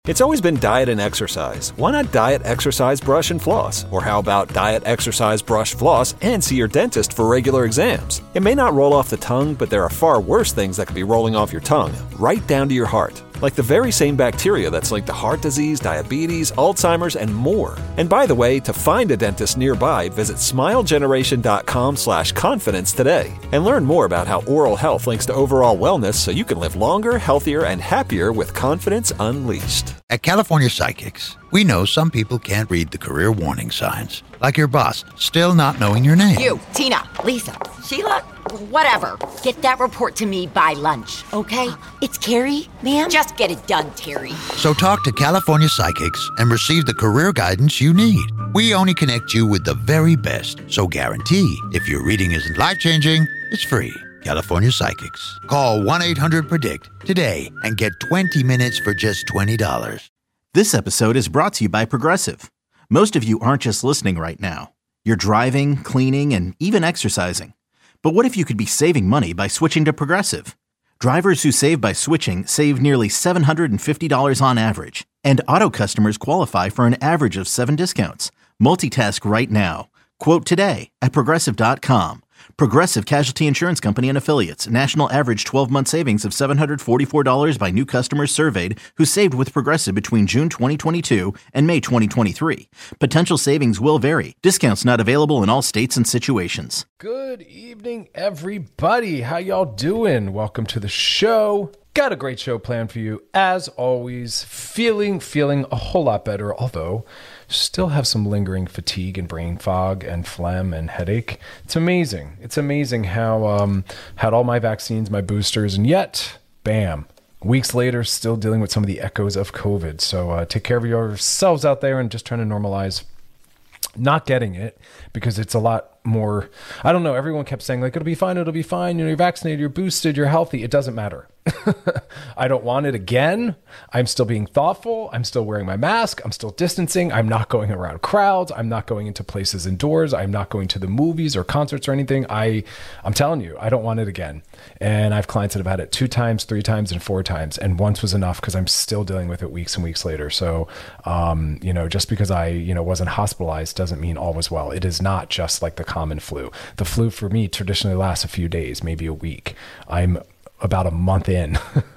It's always been diet and exercise. Why not diet, exercise, brush, and floss? Or how about diet, exercise, brush, floss, and see your dentist for regular exams? It may not roll off the tongue, but there are far worse things that could be rolling off your tongue, right down to your heart. Like the very same bacteria that's linked to heart disease, diabetes, Alzheimer's, and more. And by the way, to find a dentist nearby, visit smilegeneration.com/confidence today and learn more about how oral health links to overall wellness so you can live longer, healthier, and happier with confidence unleashed. At California Psychics, we know some people can't read the career warning signs, like your boss still not knowing your name. You, Tina, Lisa, Sheila, whatever. Get that report to me by lunch, okay? It's Carrie, ma'am? Just get it done, Terry. So talk to California Psychics and receive the career guidance you need. We only connect you with the very best, so guarantee if your reading isn't life-changing, it's free. California Psychics. Call 1-800-PREDICT today and get 20 minutes for just $20. This episode is brought to you by Progressive. Most of you aren't just listening right now. You're driving, cleaning, and even exercising. But what if you could be saving money by switching to Progressive? Drivers who save by switching save nearly $750 on average. And auto customers qualify for an average of 7 discounts. Multitask right now. Quote today at Progressive.com. Progressive Casualty Insurance Company and Affiliates. National average 12-month savings of $744 by new customers surveyed who saved with Progressive between June 2022 and May 2023. Potential savings will vary. Discounts not available in all states and situations. Good evening, everybody. How y'all doing? Welcome to the show. Got a great show planned for you. As always, feeling a whole lot better, although still have some lingering fatigue and brain fog and phlegm and headache. It's amazing. It's amazing how had all my vaccines, my boosters, and yet, bam, weeks later, still dealing with some of the echoes of COVID. So take care of yourselves out there and just trying to normalize not getting it, because it's a lot more, I don't know, everyone kept saying like, it'll be fine, you know, you're vaccinated, you're boosted, you're healthy. It doesn't matter. I don't want it again. I'm still being thoughtful. I'm still wearing my mask. I'm still distancing. I'm not going around crowds. I'm not going into places indoors. I'm not going to the movies or concerts or anything. I'm telling you, I don't want it again. And I have clients that have had it 2 times, 3 times, and 4 times. And once was enough because I'm still dealing with it weeks and weeks later. So, you know, just because I, wasn't hospitalized doesn't mean all was well. It is not just like the common flu. The flu for me traditionally lasts a few days, maybe a week. I'm about a month in.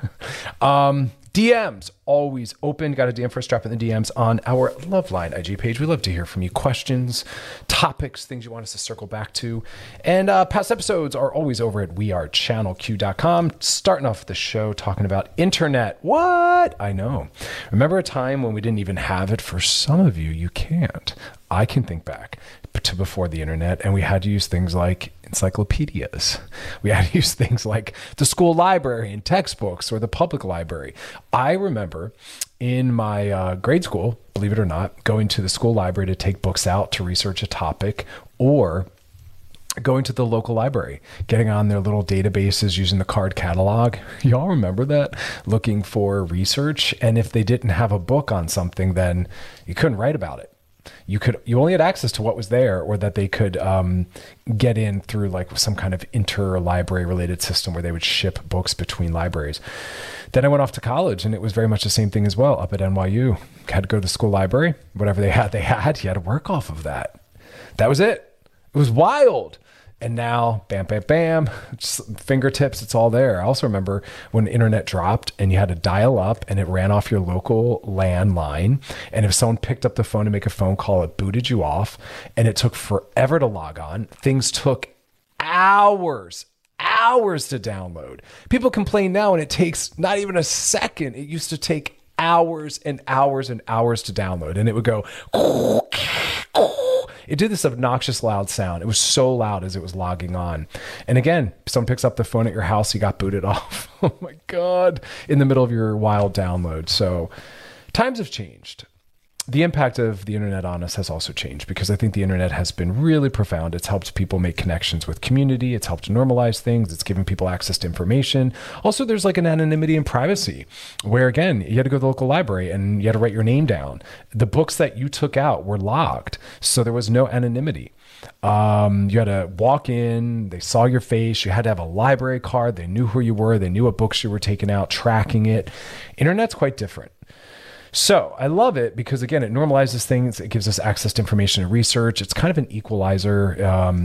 DMs always open. Got a DM for us. Drop in the DMs on our Loveline IG page. We love to hear from you. Questions, topics, things you want us to circle back to. And past episodes are always over at wearechannelq.com. Starting off the show talking about internet. What? I know. Remember a time when we didn't even have it? For some of you, you can't. I can think back to before the internet, and we had to use things like encyclopedias. We had to use things like the school library and textbooks or the public library. I remember in my grade school, believe it or not, going to the school library to take books out to research a topic, or going to the local library, getting on their little databases using the card catalog. Y'all remember that? Looking for research. And if they didn't have a book on something, then you couldn't write about it. You only had access to what was there, or that they could get in through like some kind of inter-library related system where they would ship books between libraries. Then I went off to college, and it was very much the same thing as well. Up at NYU, had to go to the school library. Whatever they had. You had to work off of that. That was it. It was wild. And now, bam, bam, bam, just fingertips, it's all there. I also remember when the internet dropped and you had to dial up and it ran off your local landline. And if someone picked up the phone to make a phone call, it booted you off. And it took forever to log on. Things took hours to download. People complain now and it takes not even a second. It used to take hours and hours and hours to download. And it would go... It did this obnoxious loud sound. It was so loud as it was logging on. And again, someone picks up the phone at your house, you got booted off. Oh my God. In the middle of your wild download. So times have changed. The impact of the internet on us has also changed, because I think the internet has been really profound. It's helped people make connections with community. It's helped normalize things. It's given people access to information. Also, there's like an anonymity and privacy where, again, you had to go to the local library and you had to write your name down. The books that you took out were logged, so there was no anonymity. You had to walk in, they saw your face, you had to have a library card, they knew who you were, they knew what books you were taking out, tracking it. Internet's quite different. So I love it because, again, it normalizes things. It gives us access to information and research. It's kind of an equalizer.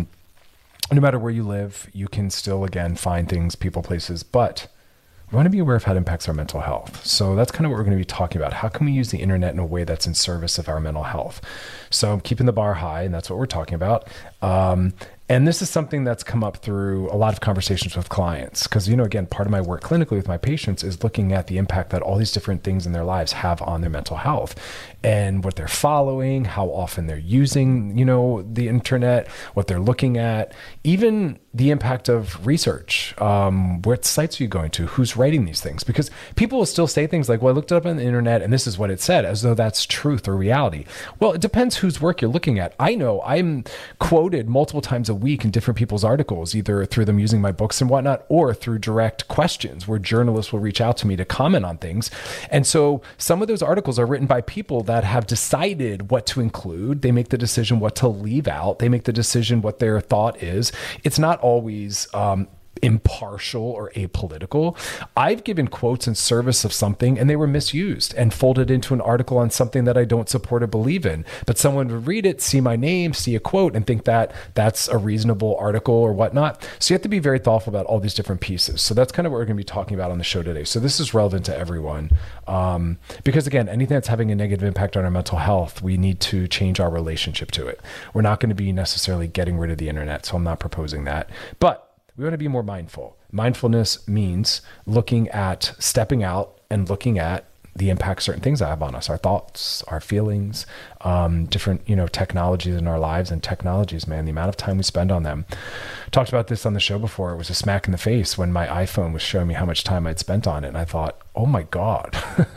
No matter where you live, you can still, again, find things, people, places, but we want to be aware of how it impacts our mental health. So that's kind of what we're going to be talking about. How can we use the internet in a way that's in service of our mental health? So I'm keeping the bar high, and that's what we're talking about. And this is something that's come up through a lot of conversations with clients. Because, again, part of my work clinically with my patients is looking at the impact that all these different things in their lives have on their mental health and what they're following, how often they're using, the internet, what they're looking at, even the impact of research. What sites are you going to? Who's writing these things? Because people will still say things like, well, I looked it up on the internet and this is what it said, as though that's truth or reality. Well, it depends whose work you're looking at. I know I'm quoted multiple times a week in different people's articles, either through them using my books and whatnot, or through direct questions where journalists will reach out to me to comment on things. And so some of those articles are written by people that have decided what to include. They make the decision what to leave out. They make the decision what their thought is. It's not always impartial or apolitical. I've given quotes in service of something and they were misused and folded into an article on something that I don't support or believe in. But someone would read it, see my name, see a quote, and think that that's a reasonable article or whatnot. So you have to be very thoughtful about all these different pieces. So that's kind of what we're going to be talking about on the show today. So this is relevant to everyone. Because again, anything that's having a negative impact on our mental health, we need to change our relationship to it. We're not going to be necessarily getting rid of the internet. So I'm not proposing that. But we want to be more mindful. Mindfulness means looking at, stepping out and looking at the impact certain things have on us, our thoughts, our feelings, different, technologies in our lives. And technologies, man, the amount of time we spend on them. Talked about this on the show before. It was a smack in the face when my iPhone was showing me how much time I'd spent on it. And I thought, oh my God,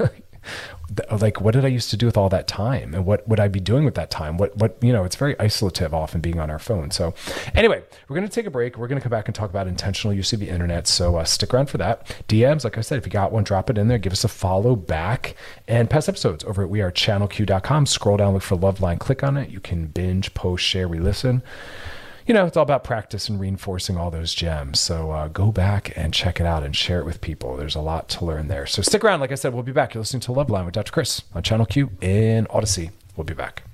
like, what did I used to do with all that time? And what would I be doing with that time? What, it's very isolative often being on our phone. So anyway, we're going to take a break. We're going to come back and talk about intentional use of the internet. So stick around for that. DMs, like I said, if you got one, drop it in there, give us a follow back, and past episodes over at wearechannelq.com. Scroll down, look for Loveline, click on it. You can binge, post, share, re-listen. It's all about practice and reinforcing all those gems. So go back and check it out and share it with people. There's a lot to learn there. So stick around. Like I said, we'll be back. You're listening to Loveline with Dr. Chris on Channel Q in Odyssey. We'll be back.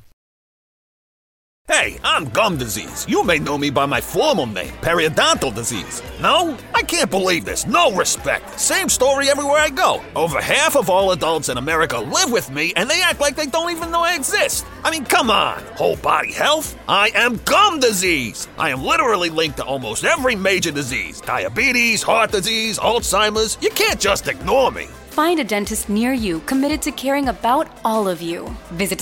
Hey, I'm gum disease. You may know me by my formal name, periodontal disease. No? I can't believe this. No respect. Same story everywhere I go. Over half of all adults in America live with me, and they act like they don't even know I exist. I mean, come on. Whole body health? I am gum disease. I am literally linked to almost every major disease. Diabetes, heart disease, Alzheimer's. You can't just ignore me. Find a dentist near you committed to caring about all of you. Visit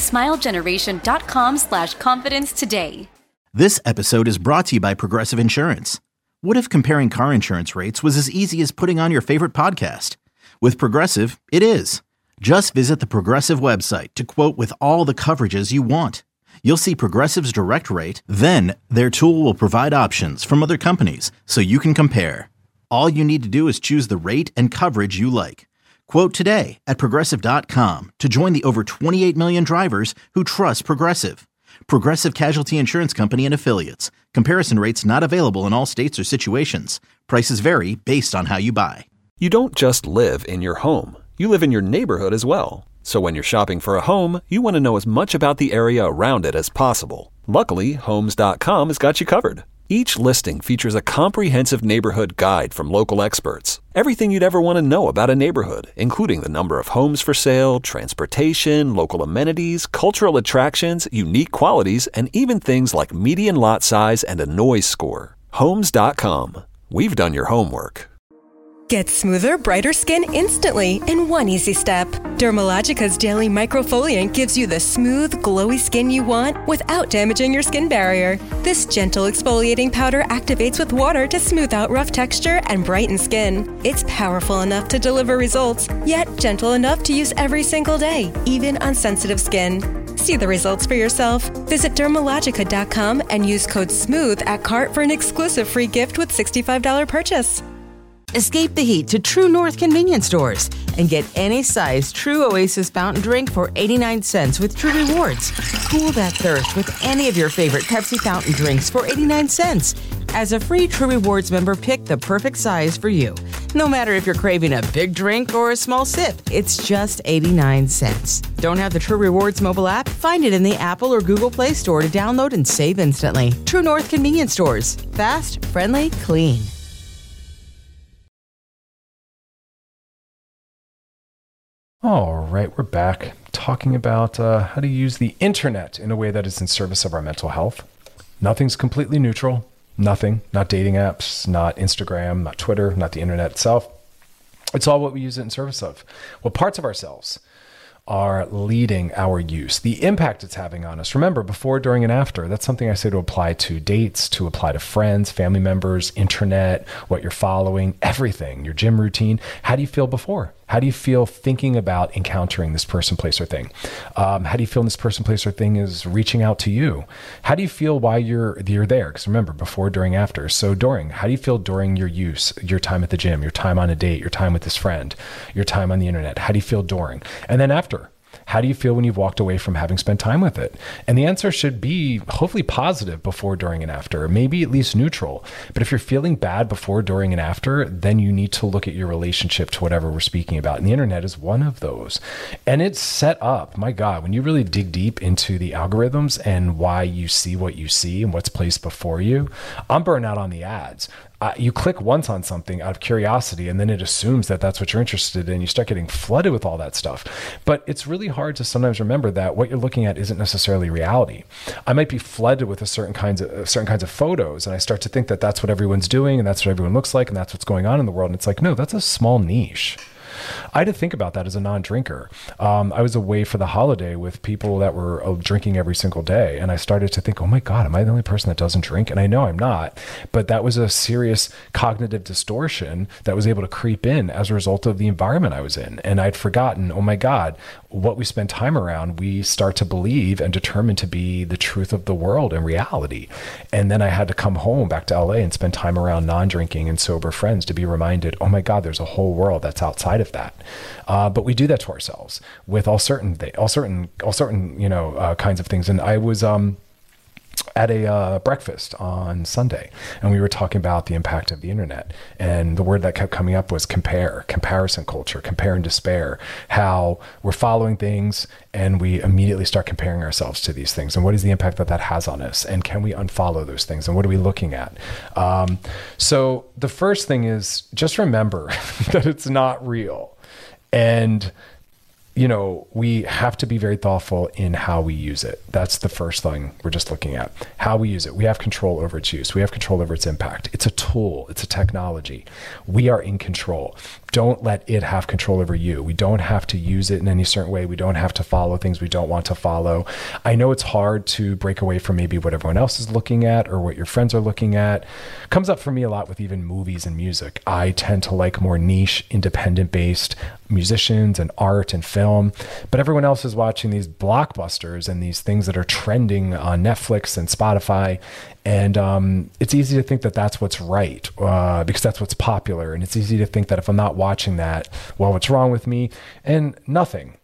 smilegeneration.com/confidence today. This episode is brought to you by Progressive Insurance. What if comparing car insurance rates was as easy as putting on your favorite podcast? With Progressive, it is. Just visit the Progressive website to quote with all the coverages you want. You'll see Progressive's direct rate, then their tool will provide options from other companies so you can compare. All you need to do is choose the rate and coverage you like. Quote today at Progressive.com to join the over 28 million drivers who trust Progressive. Progressive Casualty Insurance Company and Affiliates. Comparison rates not available in all states or situations. Prices vary based on how you buy. You don't just live in your home. You live in your neighborhood as well. So when you're shopping for a home, you want to know as much about the area around it as possible. Luckily, Homes.com has got you covered. Each listing features a comprehensive neighborhood guide from local experts. Everything you'd ever want to know about a neighborhood, including the number of homes for sale, transportation, local amenities, cultural attractions, unique qualities, and even things like median lot size and a noise score. Homes.com. We've done your homework. Get smoother, brighter skin instantly in one easy step. Dermalogica's Daily Microfoliant gives you the smooth, glowy skin you want without damaging your skin barrier. This gentle exfoliating powder activates with water to smooth out rough texture and brighten skin. It's powerful enough to deliver results, yet gentle enough to use every single day, even on sensitive skin. See the results for yourself. Visit Dermalogica.com and use code SMOOTH at cart for an exclusive free gift with $65 purchase. Escape the heat to True North convenience stores and get any size True Oasis fountain drink for 89 cents with True Rewards. Cool that thirst with any of your favorite Pepsi fountain drinks for 89 cents. As a free True Rewards member, pick the perfect size for you. No matter if you're craving a big drink or a small sip, it's just 89 cents. Don't have the True Rewards mobile app? Find it in the Apple or Google Play Store to download and save instantly. True North Convenience Stores. Fast, friendly, clean. All right, we're back talking about how to use the internet in a way that is in service of our mental health. Nothing's completely neutral. Nothing. Not dating apps, not Instagram, not Twitter, not the internet itself. It's all what we use it in service of. What parts of ourselves are leading our use, the impact it's having on us. Remember, before, during, and after. That's something I say to apply to dates, to apply to friends, family members, internet, what you're following, everything, your gym routine. How do you feel before? How do you feel thinking about encountering this person, place, or thing? How do you feel when this person, place, or thing is reaching out to you? How do you feel while you're there? Because remember, before, during, after. So during, how do you feel during your use, your time at the gym, your time on a date, your time with this friend, your time on the internet? How do you feel during? And then after. How do you feel when you've walked away from having spent time with it? And the answer should be hopefully positive before, during, and after, maybe at least neutral. But if you're feeling bad before, during, and after, then you need to look at your relationship to whatever we're speaking about. And the internet is one of those. And it's set up, my God, when you really dig deep into the algorithms and why you see what you see and what's placed before you, I'm burnt out on the ads. You click once on something out of curiosity, and then it assumes that that's what you're interested in. You start getting flooded with all that stuff. But it's really hard to sometimes remember that what you're looking at isn't necessarily reality. I might be flooded with certain kinds of photos, and I start to think that that's what everyone's doing, and that's what everyone looks like, and that's what's going on in the world. And it's like, no, that's a small niche. I had to think about that as a non-drinker. I was away for the holiday with people that were drinking every single day. And I started to think, oh my God, am I the only person that doesn't drink? And I know I'm not, but that was a serious cognitive distortion that was able to creep in as a result of the environment I was in. And I'd forgotten, oh my God, what we spend time around, we start to believe and determine to be the truth of the world and reality. And then I had to come home back to LA and spend time around non-drinking and sober friends to be reminded, oh my God, there's a whole world that's outside of that. But we do that to ourselves with all certain kinds of things. And I was at a breakfast on Sunday, and we were talking about the impact of the internet. And the word that kept coming up was comparison culture, compare and despair, how we're following things and we immediately start comparing ourselves to these things. And what is the impact that has on us? And can we unfollow those things? And what are we looking at? So the first thing is just remember that it's not real. And we have to be very thoughtful in how we use it. That's the first thing we're just looking at. How we use it. We have control over its use. We have control over its impact. It's a tool. It's a technology. We are in control. Don't let it have control over you. We don't have to use it in any certain way. We don't have to follow things we don't want to follow. I know it's hard to break away from maybe what everyone else is looking at or what your friends are looking at. Comes up for me a lot with even movies and music. I tend to like more niche, independent-based musicians and art and film, but everyone else is watching these blockbusters and these things that are trending on Netflix and Spotify. And it's easy to think that that's what's right because that's what's popular. And it's easy to think that if I'm not watching that, well, what's wrong with me? And nothing.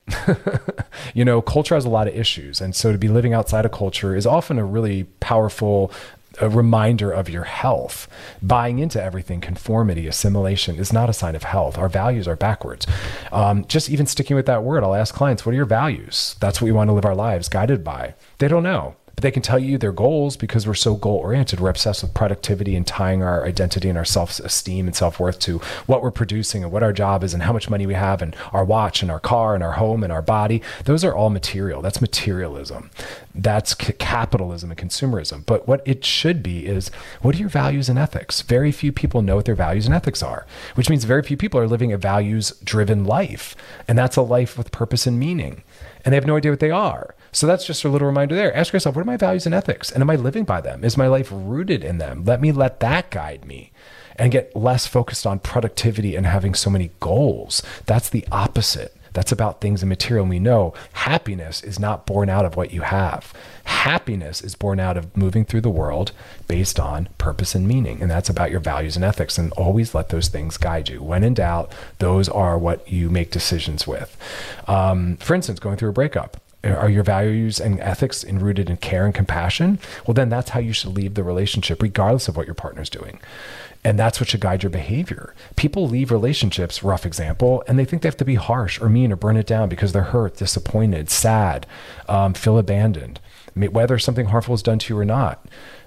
Culture has a lot of issues. And so to be living outside of culture is often a really powerful reminder of your health. Buying into everything, conformity, assimilation is not a sign of health. Our values are backwards. Just even sticking with that word, I'll ask clients, what are your values? That's what we want to live our lives guided by. They don't know. But they can tell you their goals because we're so goal-oriented. We're obsessed with productivity and tying our identity and our self-esteem and self-worth to what we're producing and what our job is and how much money we have and our watch and our car and our home and our body. Those are all material. That's materialism. That's capitalism and consumerism. But what it should be is, what are your values and ethics? Very few people know what their values and ethics are, which means very few people are living a values-driven life. And that's a life with purpose and meaning. And they have no idea what they are. So that's just a little reminder there. Ask yourself, what are my values and ethics? And am I living by them? Is my life rooted in them? Let that guide me and get less focused on productivity and having so many goals. That's the opposite. That's about things and material. And we know happiness is not born out of what you have. Happiness is born out of moving through the world based on purpose and meaning. And that's about your values and ethics. And always let those things guide you. When in doubt, those are what you make decisions with. For instance, going through a breakup. Are your values and ethics rooted in care and compassion? Well, then that's how you should leave the relationship, regardless of what your partner's doing. And that's what should guide your behavior. People leave relationships, rough example, and they think they have to be harsh or mean or burn it down because they're hurt, disappointed, sad, feel abandoned, whether something harmful is done to you or not.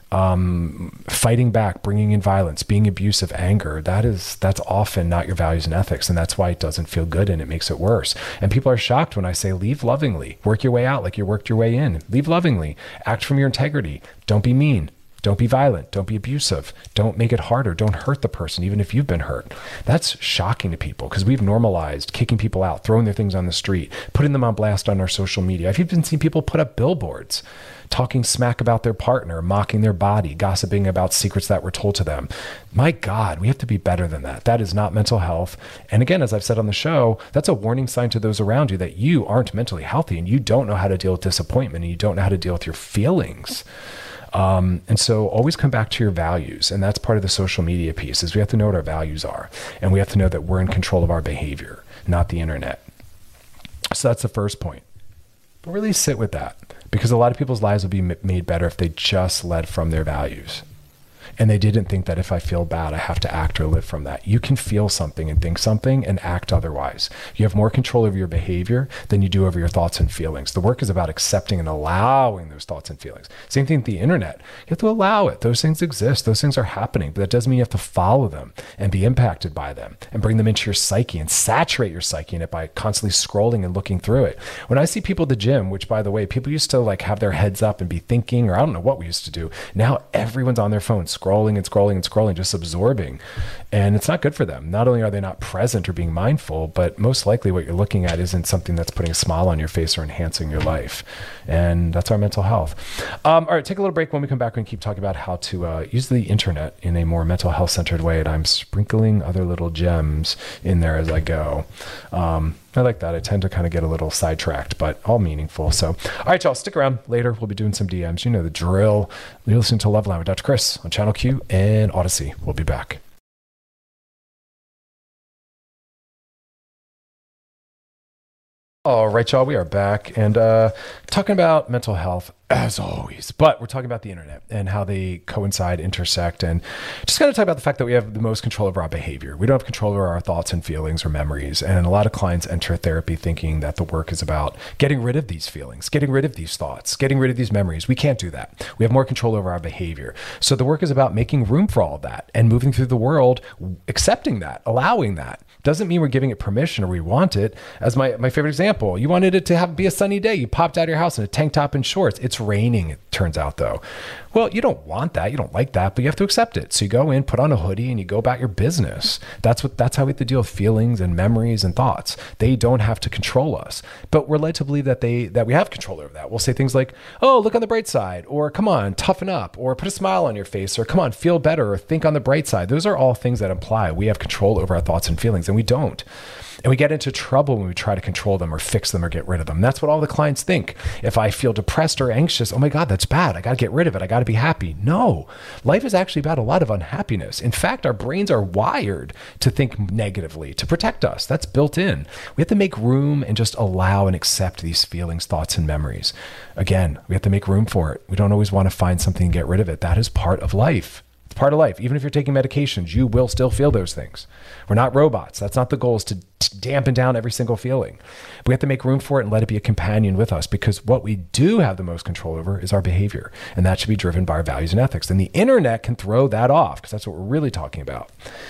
Fighting back, bringing in violence, being abusive, anger, that's often not your values and ethics. And that's why it doesn't feel good and it makes it worse. And people are shocked when I say, leave lovingly, work your way out like you worked your way in, leave lovingly, act from your integrity. Don't be mean. Don't be violent. Don't be abusive. Don't make it harder. Don't hurt the person, even if you've been hurt. That's shocking to people because we've normalized kicking people out, throwing their things on the street, putting them on blast on our social media. I've even seen people put up billboards talking smack about their partner, mocking their body, gossiping about secrets that were told to them. My God, we have to be better than that. That is not mental health. And again, as I've said on the show, that's a warning sign to those around you that you aren't mentally healthy and you don't know how to deal with disappointment and you don't know how to deal with your feelings. And so always come back to your values. And that's part of the social media piece is we have to know what our values are. And we have to know that we're in control of our behavior, not the internet. So that's the first point. But really sit with that because a lot of people's lives will be made better if they just led from their values. And they didn't think that if I feel bad, I have to act or live from that. You can feel something and think something and act otherwise. You have more control over your behavior than you do over your thoughts and feelings. The work is about accepting and allowing those thoughts and feelings. Same thing with the internet. You have to allow it. Those things exist. Those things are happening, but that doesn't mean you have to follow them and be impacted by them and bring them into your psyche and saturate your psyche in it by constantly scrolling and looking through it. When I see people at the gym, which by the way, people used to like have their heads up and be thinking, or I don't know what we used to do. Now everyone's on their phone, scrolling and scrolling and scrolling, just absorbing. And it's not good for them. Not only are they not present or being mindful, but most likely what you're looking at isn't something that's putting a smile on your face or enhancing your life. And that's our mental health. All right, take a little break. When we come back, we're going to keep talking about how to use the internet in a more mental health centered way. And I'm sprinkling other little gems in there as I go. I like that. I tend to kind of get a little sidetracked, but all meaningful. So, all right, y'all, stick around. Later, we'll be doing some DMs. You know the drill. You're listening to Loveline with Dr. Chris on Channel Q and Odyssey. We'll be back. All right, y'all, we are back and talking about mental health as always, but we're talking about the internet and how they coincide, intersect, and just going to talk about the fact that we have the most control over our behavior. We don't have control over our thoughts and feelings or memories. And a lot of clients enter therapy thinking that the work is about getting rid of these feelings, getting rid of these thoughts, getting rid of these memories. We can't do that. We have more control over our behavior. So the work is about making room for all of that and moving through the world, accepting that, allowing that. Doesn't mean we're giving it permission or we want it. As my favorite example, you wanted it to be a sunny day. You popped out of your house in a tank top and shorts. It's raining, it turns out though. Well, you don't want that. You don't like that, but you have to accept it. So you go in, put on a hoodie, and you go about your business. That's how we have to deal with feelings and memories and thoughts. They don't have to control us, but we're led to believe that we have control over that. We'll say things like, "Oh, look on the bright side," or "Come on, toughen up," or "Put a smile on your face," or "Come on, feel better," or "Think on the bright side." Those are all things that imply we have control over our thoughts and feelings, and we don't. And we get into trouble when we try to control them or fix them or get rid of them. That's what all the clients think. If I feel depressed or anxious, oh my God, that's bad. I got to get rid of it. I got to be happy. No, life is actually about a lot of unhappiness. In fact, our brains are wired to think negatively, to protect us. That's built in. We have to make room and just allow and accept these feelings, thoughts, and memories. Again, we have to make room for it. We don't always want to find something and get rid of it. That is part of life. Part of life. Even if you're taking medications, you will still feel those things. We're not robots. That's not the goal, is to dampen down every single feeling. We have to make room for it and let it be a companion with us, because what we do have the most control over is our behavior. And that should be driven by our values and ethics. And the internet can throw that off, because that's what we're really talking about.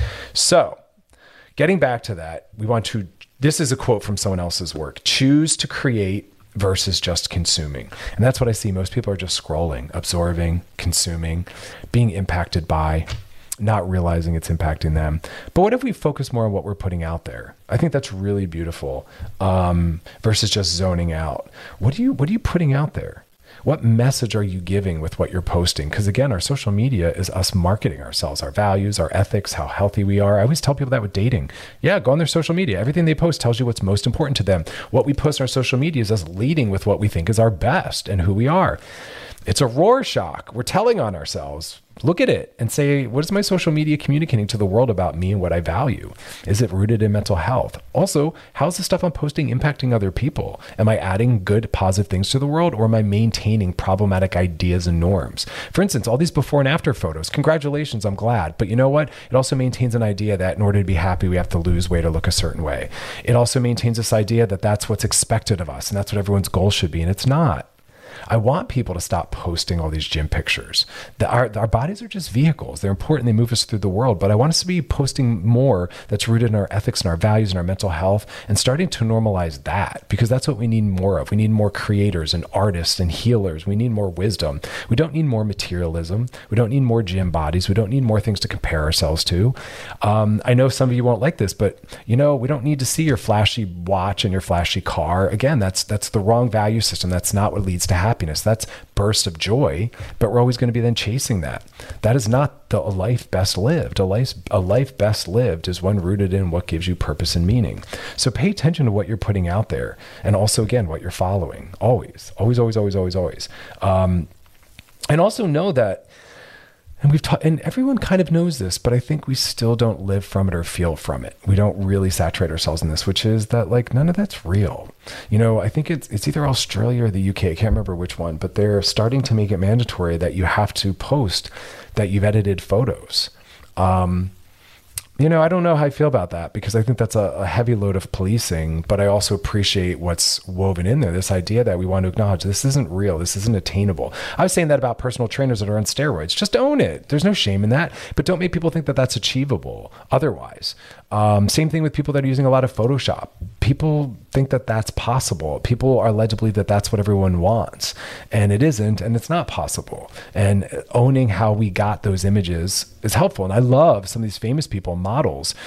So getting back to that, this is a quote from someone else's work: choose to create versus just consuming. And that's what I see. Most people are just scrolling, absorbing, consuming, being impacted by, not realizing it's impacting them. But what if we focus more on what we're putting out there? I think that's really beautiful, versus just zoning out. What are you putting out there? What message are you giving with what you're posting? Because again, our social media is us marketing ourselves, our values, our ethics, how healthy we are. I always tell people that with dating. Yeah, go on their social media. Everything they post tells you what's most important to them. What we post on our social media is us leading with what we think is our best and who we are. It's a Rorschach. We're telling on ourselves Look at it and say, what is my social media communicating to the world about me and what I value? Is it rooted in mental health? Also, how's the stuff I'm posting impacting other people? Am I adding good, positive things to the world, or am I maintaining problematic ideas and norms? For instance, all these before and after photos, congratulations, I'm glad. But you know what? It also maintains an idea that in order to be happy, we have to lose weight or look a certain way. It also maintains this idea that that's what's expected of us and that's what everyone's goal should be, and it's not. I want people to stop posting all these gym pictures. Our bodies are just vehicles. They're important. They move us through the world. But I want us to be posting more that's rooted in our ethics and our values and our mental health, and starting to normalize that, because that's what we need more of. We need more creators and artists and healers. We need more wisdom. We don't need more materialism. We don't need more gym bodies. We don't need more things to compare ourselves to. I know some of you won't like this, but we don't need to see your flashy watch and your flashy car. Again, that's the wrong value system. That's not what leads to happiness. That's burst of joy, but we're always going to be then chasing that. That is not a life best lived. A life best lived is one rooted in what gives you purpose and meaning. So pay attention to what you're putting out there, and also, again, what you're following. Always. And also know that, and everyone kind of knows this, but I think we still don't live from it or feel from it. We don't really saturate ourselves in this, which is that none of that's real. I think it's either Australia or the UK. I can't remember which one, but they're starting to make it mandatory that you have to post that you've edited photos. I don't know how I feel about that, because I think that's a heavy load of policing, but I also appreciate what's woven in there. This idea that we want to acknowledge this isn't real. This isn't attainable. I was saying that about personal trainers that are on steroids. Just own it. There's no shame in that, but don't make people think that that's achievable otherwise. Same thing with people that are using a lot of Photoshop. People think that that's possible. People are led to believe that that's what everyone wants, and it isn't, and it's not possible. And owning how we got those images is helpful. And I love some of these famous people, models.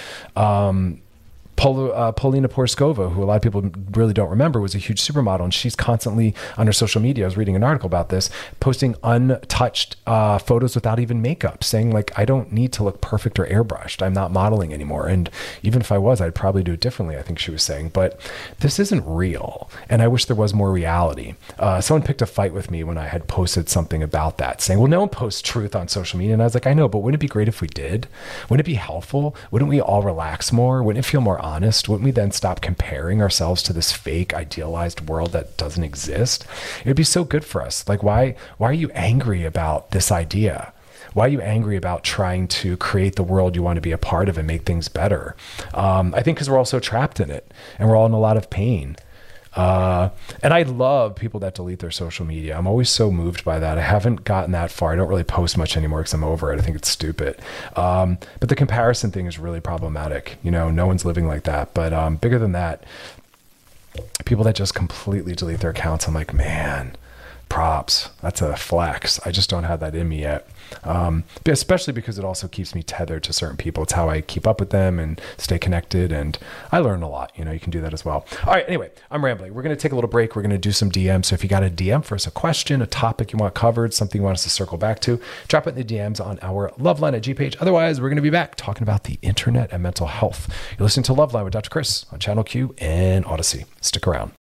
Paulina Porskova, who a lot of people really don't remember, was a huge supermodel, and she's constantly on her social media. I was reading an article about this, posting untouched photos without even makeup, saying I don't need to look perfect or airbrushed. I'm not modeling anymore. And even if I was, I'd probably do it differently, I think she was saying. But this isn't real, and I wish there was more reality. Someone picked a fight with me when I had posted something about that, saying, well, no one posts truth on social media. And I was like, I know, but wouldn't it be great if we did? Wouldn't it be helpful? Wouldn't we all relax more? Wouldn't it feel more honest? Wouldn't we then stop comparing ourselves to this fake idealized world that doesn't exist? It would be so good for us. Why are you angry about this idea? Why are you angry about trying to create the world you want to be a part of and make things better? I think because we're all so trapped in it, and we're all in a lot of pain. And I love people that delete their social media. I'm always so moved by that. I haven't gotten that far. I don't really post much anymore because I'm over it. I think it's stupid. But the comparison thing is really problematic. No one's living like that. But bigger than that, people that just completely delete their accounts, I'm like, man, props. That's a flex. I just don't have that in me yet. Especially because it also keeps me tethered to certain people. It's how I keep up with them and stay connected, and I learn a lot. You can do that as well. All right, anyway, I'm rambling. We're going to take a little break. We're going to do some DMs. So if you got a DM for us, a question, a topic you want covered, something you want us to circle back to, drop it in the DMs on our Loveline IG page. Otherwise, we're going to be back talking about the internet and mental health. You're listening to Loveline with Dr. Chris on Channel Q and Odyssey. Stick around.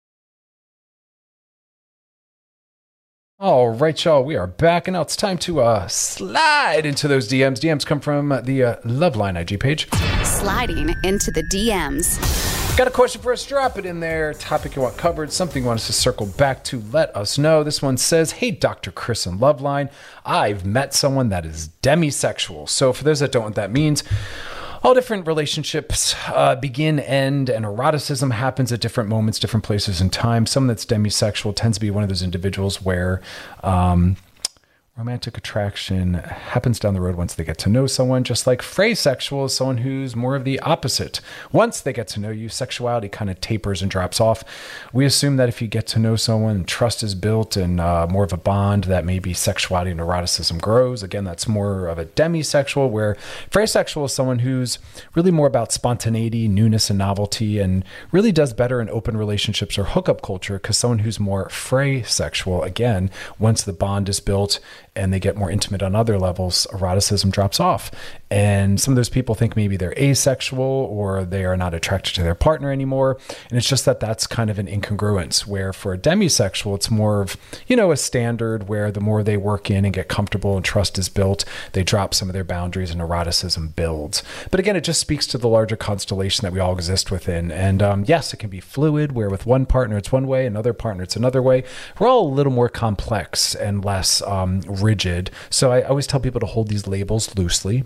All right, y'all, we are back, and now it's time to slide into those DMs. DMs come from the Loveline IG page. Sliding into the DMs. Got a question for us? Drop it in there. Topic you want covered, something you want us to circle back to, let us know. This one says, hey, Dr. Chris and Loveline, I've met someone that is demisexual. So for those that don't know what that means, all different relationships begin, end, and eroticism happens at different moments, different places and time. Someone that's demisexual tends to be one of those individuals where romantic attraction happens down the road once they get to know someone, just like phrasexual is someone who's more of the opposite. Once they get to know you, sexuality kind of tapers and drops off. We assume that if you get to know someone, trust is built and more of a bond, that maybe sexuality and eroticism grows. Again, that's more of a demisexual, where phrasexual is someone who's really more about spontaneity, newness, and novelty, and really does better in open relationships or hookup culture, because someone who's more phrasexual, again, once the bond is built and they get more intimate on other levels, eroticism drops off. And some of those people think maybe they're asexual or they are not attracted to their partner anymore. And it's just that that's kind of an incongruence, where for a demisexual, it's more of, a standard where the more they work in and get comfortable and trust is built, they drop some of their boundaries and eroticism builds. But again, it just speaks to the larger constellation that we all exist within. And yes, it can be fluid, where with one partner it's one way, another partner it's another way. We're all a little more complex and less rigid. So I always tell people to hold these labels loosely.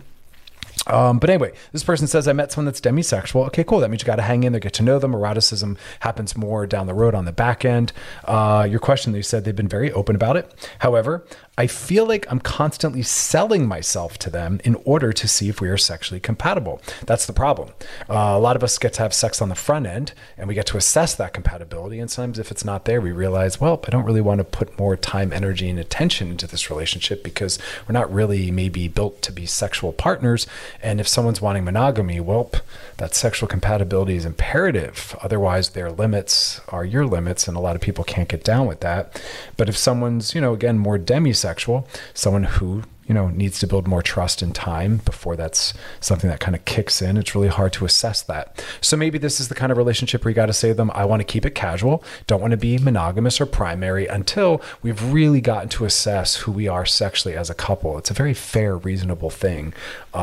But anyway, this person says, I met someone that's demisexual. Okay, cool. That means you got to hang in there, get to know them. Eroticism happens more down the road on the back end. Your question, they said they've been very open about it. However, I feel like I'm constantly selling myself to them in order to see if we are sexually compatible. That's the problem. A lot of us get to have sex on the front end and we get to assess that compatibility. And sometimes if it's not there, we realize, well, I don't really want to put more time, energy, and attention into this relationship because we're not really maybe built to be sexual partners. And if someone's wanting monogamy, well, that sexual compatibility is imperative. Otherwise, their limits are your limits, and a lot of people can't get down with that. But if someone's, again, more demisexual, someone who, needs to build more trust in time before that's something that kind of kicks in, it's really hard to assess that. So maybe this is the kind of relationship where you got to say to them, I want to keep it casual, don't want to be monogamous or primary until we've really gotten to assess who we are sexually as a couple. It's a very fair, reasonable thing.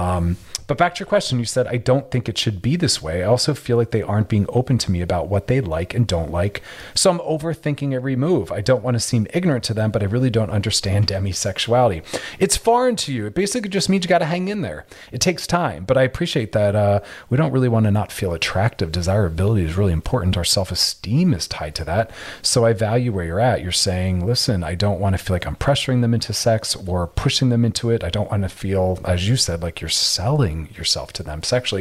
But back to your question, you said, I don't think it should be this way. I also feel like they aren't being open to me about what they like and don't like. So I'm overthinking every move. I don't want to seem ignorant to them, but I really don't understand demisexuality. It's foreign to you. It basically just means you got to hang in there. It takes time, but I appreciate that we don't really want to not feel attractive. Desirability is really important. Our self-esteem is tied to that. So I value where you're at. You're saying, listen, I don't want to feel like I'm pressuring them into sex or pushing them into it. I don't want to feel, as you said, like you're selling yourself to them sexually.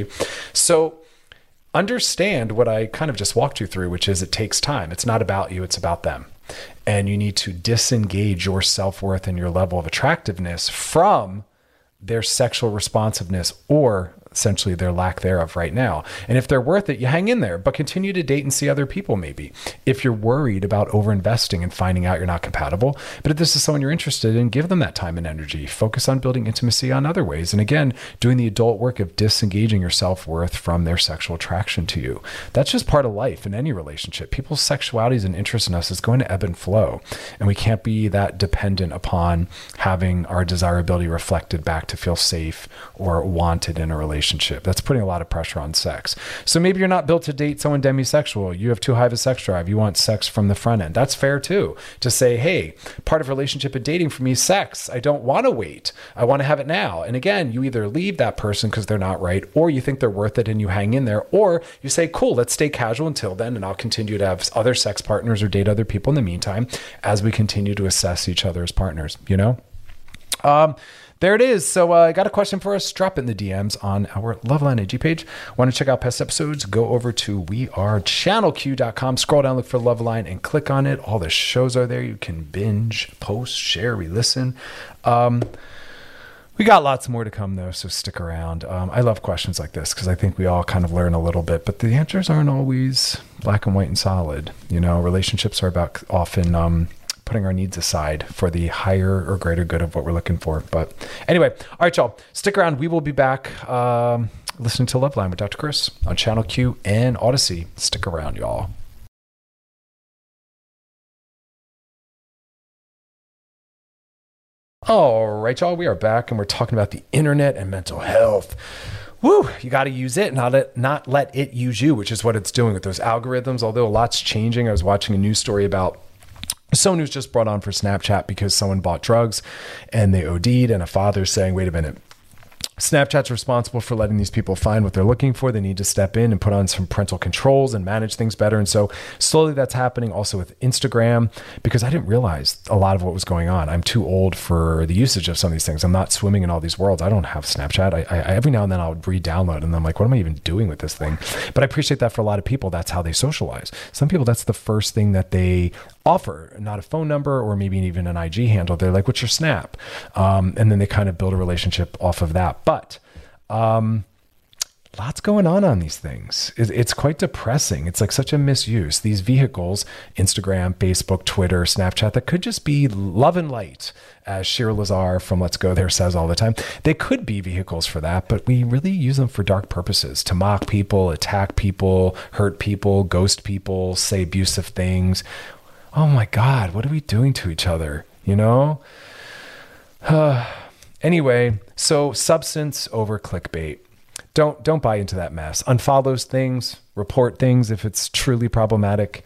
So understand what I kind of just walked you through, which is it takes time. It's not about you, it's about them. And you need to disengage your self-worth and your level of attractiveness from their sexual responsiveness or essentially their lack thereof right now. And if they're worth it, you hang in there, but continue to date and see other people maybe. If you're worried about overinvesting and finding out you're not compatible, but if this is someone you're interested in, give them that time and energy. Focus on building intimacy on other ways. And again, doing the adult work of disengaging your self-worth from their sexual attraction to you. That's just part of life in any relationship. People's sexualities and interest in us is going to ebb and flow. And we can't be that dependent upon having our desirability reflected back to feel safe or wanted in a relationship. That's putting a lot of pressure on sex. So maybe you're not built to date someone demisexual. You have too high of a sex drive. You want sex from the front end. That's fair too. To say, hey, part of relationship and dating for me is sex. I don't want to wait. I want to have it now. And again, you either leave that person because they're not right, or you think they're worth it and you hang in there, or you say, cool, let's stay casual until then, and I'll continue to have other sex partners or date other people in the meantime as we continue to assess each other as partners, There it is. So I got a question for us. Drop it in the DMs on our Loveline IG page. Want to check out past episodes? Go over to wearechannelq.com. Scroll down, look for Loveline, and click on it. All the shows are there. You can binge, post, share, re-listen. We got lots more to come, though, so stick around. I love questions like this because I think we all kind of learn a little bit, but the answers aren't always black and white and solid. Relationships are about often putting our needs aside for the higher or greater good of what we're looking for. But anyway, all right, y'all, stick around. We will be back listening to Loveline with Dr. Chris on Channel Q and Odyssey. Stick around, y'all. All right, y'all, we are back and we're talking about the internet and mental health. Woo, you got to use it, not let it use you, which is what it's doing with those algorithms. Although a lot's changing. I was watching a news story about someone who's just brought on for Snapchat because someone bought drugs and they OD'd, and a father's saying, wait a minute, Snapchat's responsible for letting these people find what they're looking for. They need to step in and put on some parental controls and manage things better. And so slowly that's happening also with Instagram, because I didn't realize a lot of what was going on. I'm too old for the usage of some of these things. I'm not swimming in all these worlds. I don't have Snapchat. I every now and then I'll re-download and I'm like, what am I even doing with this thing? But I appreciate that for a lot of people. That's how they socialize. Some people, that's the first thing that they offer, not a phone number or maybe even an IG handle. They're like, what's your Snap? And then they kind of build a relationship off of that. But lots going on these things. It's quite depressing. It's like such a misuse. These vehicles, Instagram, Facebook, Twitter, Snapchat, that could just be love and light, as Shira Lazar from Let's Go There says all the time. They could be vehicles for that, but we really use them for dark purposes, to mock people, attack people, hurt people, ghost people, say abusive things. Oh my God, what are we doing to each other? You know? Anyway, so substance over clickbait. Don't buy into that mess. Unfollow those things, report things if it's truly problematic.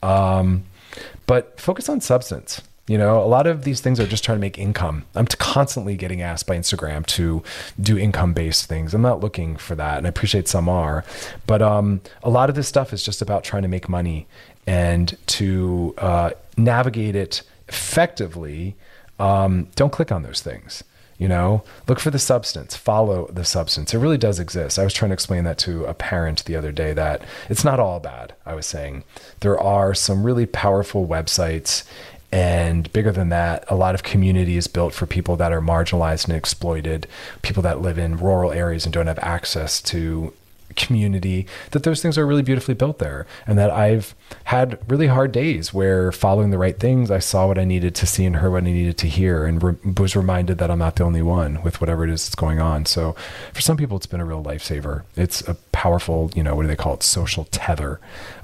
But focus on substance. You know, a lot of these things are just trying to make income. I'm constantly getting asked by Instagram to do income-based things. I'm not looking for that, and I appreciate some are. But a lot of this stuff is just about trying to make money and to navigate it effectively. Don't click on those things. You know, look for the substance, follow the substance. It really does exist. I was trying to explain that to a parent the other day, that it's not all bad. I was saying there are some really powerful websites, and bigger than that, a lot of community is built for people that are marginalized and exploited, people that live in rural areas and don't have access to community, that those things are really beautifully built there. And that I've had really hard days where, following the right things, I saw what I needed to see and heard what I needed to hear, and was reminded that I'm not the only one with whatever it is that's going on. So for some people, it's been a real lifesaver. It's a powerful, you know, what do they call it? Social tether.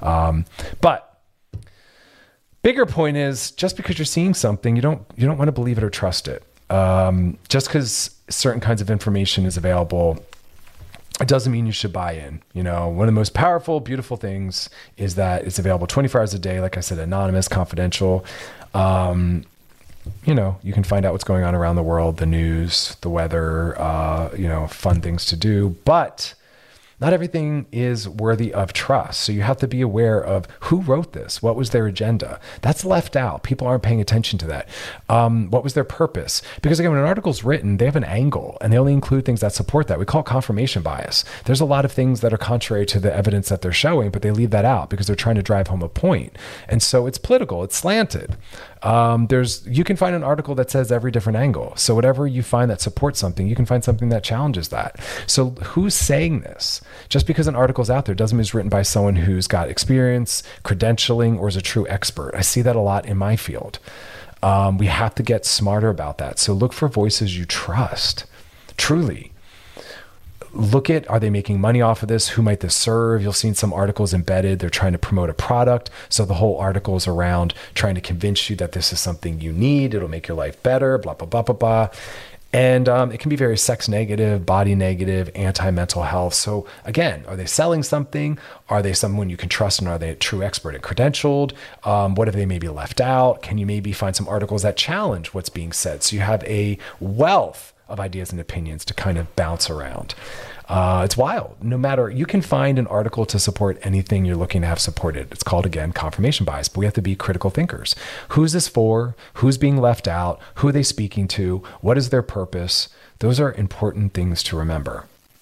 But bigger point is, just because you're seeing something, you don't want to believe it or trust it. Just because certain kinds of information is available, it doesn't mean you should buy in. You know, one of the most powerful, beautiful things is that it's available 24 hours a day. Like I said, anonymous, confidential. You know, you can find out what's going on around the world, the news, the weather, you know, fun things to do. But not everything is worthy of trust. So you have to be aware of who wrote this. What was their agenda? That's left out. People aren't paying attention to that. What was their purpose? Because again, when an article's written, they have an angle, and they only include things that support that. We call it confirmation bias. There's a lot of things that are contrary to the evidence that they're showing, but they leave that out because they're trying to drive home a point. And so it's political, it's slanted. You can find an article that says every different angle. So whatever you find that supports something, you can find something that challenges that. So who's saying this? Just because an article's out there doesn't mean it's written by someone who's got experience, credentialing, or is a true expert. I see that a lot in my field. We have to get smarter about that. So look for voices you trust, truly. Look at, are they making money off of this? Who might this serve? You'll see in some articles embedded, they're trying to promote a product. So the whole article is around trying to convince you that this is something you need. It'll make your life better, blah, blah, blah, blah, blah. And it can be very sex negative, body negative, anti-mental health. So again, are they selling something? Are they someone you can trust? And are they a true expert and credentialed? What if they maybe left out? Can you maybe find some articles that challenge what's being said? So you have a wealth of ideas and opinions to kind of bounce around. It's wild. No matter, you can find an article to support anything you're looking to have supported. It's called, again, confirmation bias, but we have to be critical thinkers. Who's this for? Who's being left out? Who are they speaking to? What is their purpose? Those are important things to remember.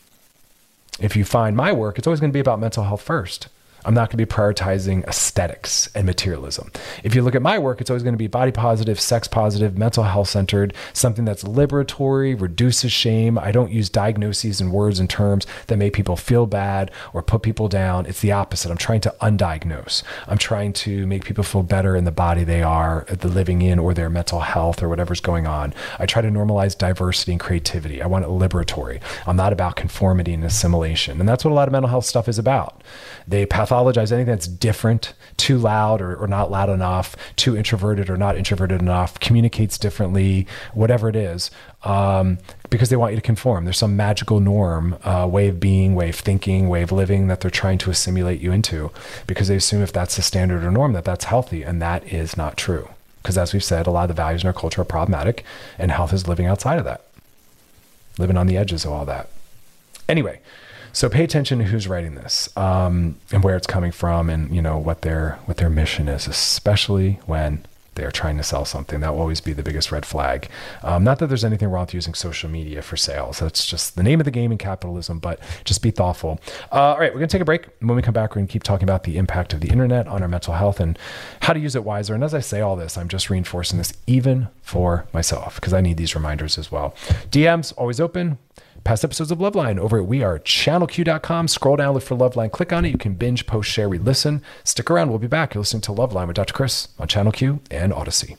If you find my work, it's always going to be about mental health first. I'm not going to be prioritizing aesthetics and materialism. If you look at my work, it's always going to be body positive, sex positive, mental health centered, something that's liberatory, reduces shame. I don't use diagnoses and words and terms that make people feel bad or put people down. It's the opposite. I'm trying to undiagnose. I'm trying to make people feel better in the body they are, the living in, or their mental health or whatever's going on. I try to normalize diversity and creativity. I want it liberatory. I'm not about conformity and assimilation. And that's what a lot of mental health stuff is about. They pathologize anything that's different, too loud or not loud enough, too introverted or not introverted enough, communicates differently, whatever it is, because they want you to conform. There's some magical norm, way of being, way of thinking, way of living that they're trying to assimilate you into, because they assume if that's the standard or norm, that that's healthy. And that is not true. Because as we've said, a lot of the values in our culture are problematic, and health is living outside of that, living on the edges of all that. Anyway, so pay attention to who's writing this, and where it's coming from, and you know what their mission is, especially when they're trying to sell something. That will always be the biggest red flag. Not that there's anything wrong with using social media for sales. That's just the name of the game in capitalism, but just be thoughtful. All right, we're going to take a break. When we come back, we're going to keep talking about the impact of the internet on our mental health and how to use it wiser. And as I say all this, I'm just reinforcing this even for myself, because I need these reminders as well. DMs always open. past episodes of Loveline over at wearechannelq.com. Scroll down, look for Loveline, click on it. You can binge, post, share, re-listen. Stick around. We'll be back. You're listening to Loveline with Dr. Chris on Channel Q and Odyssey.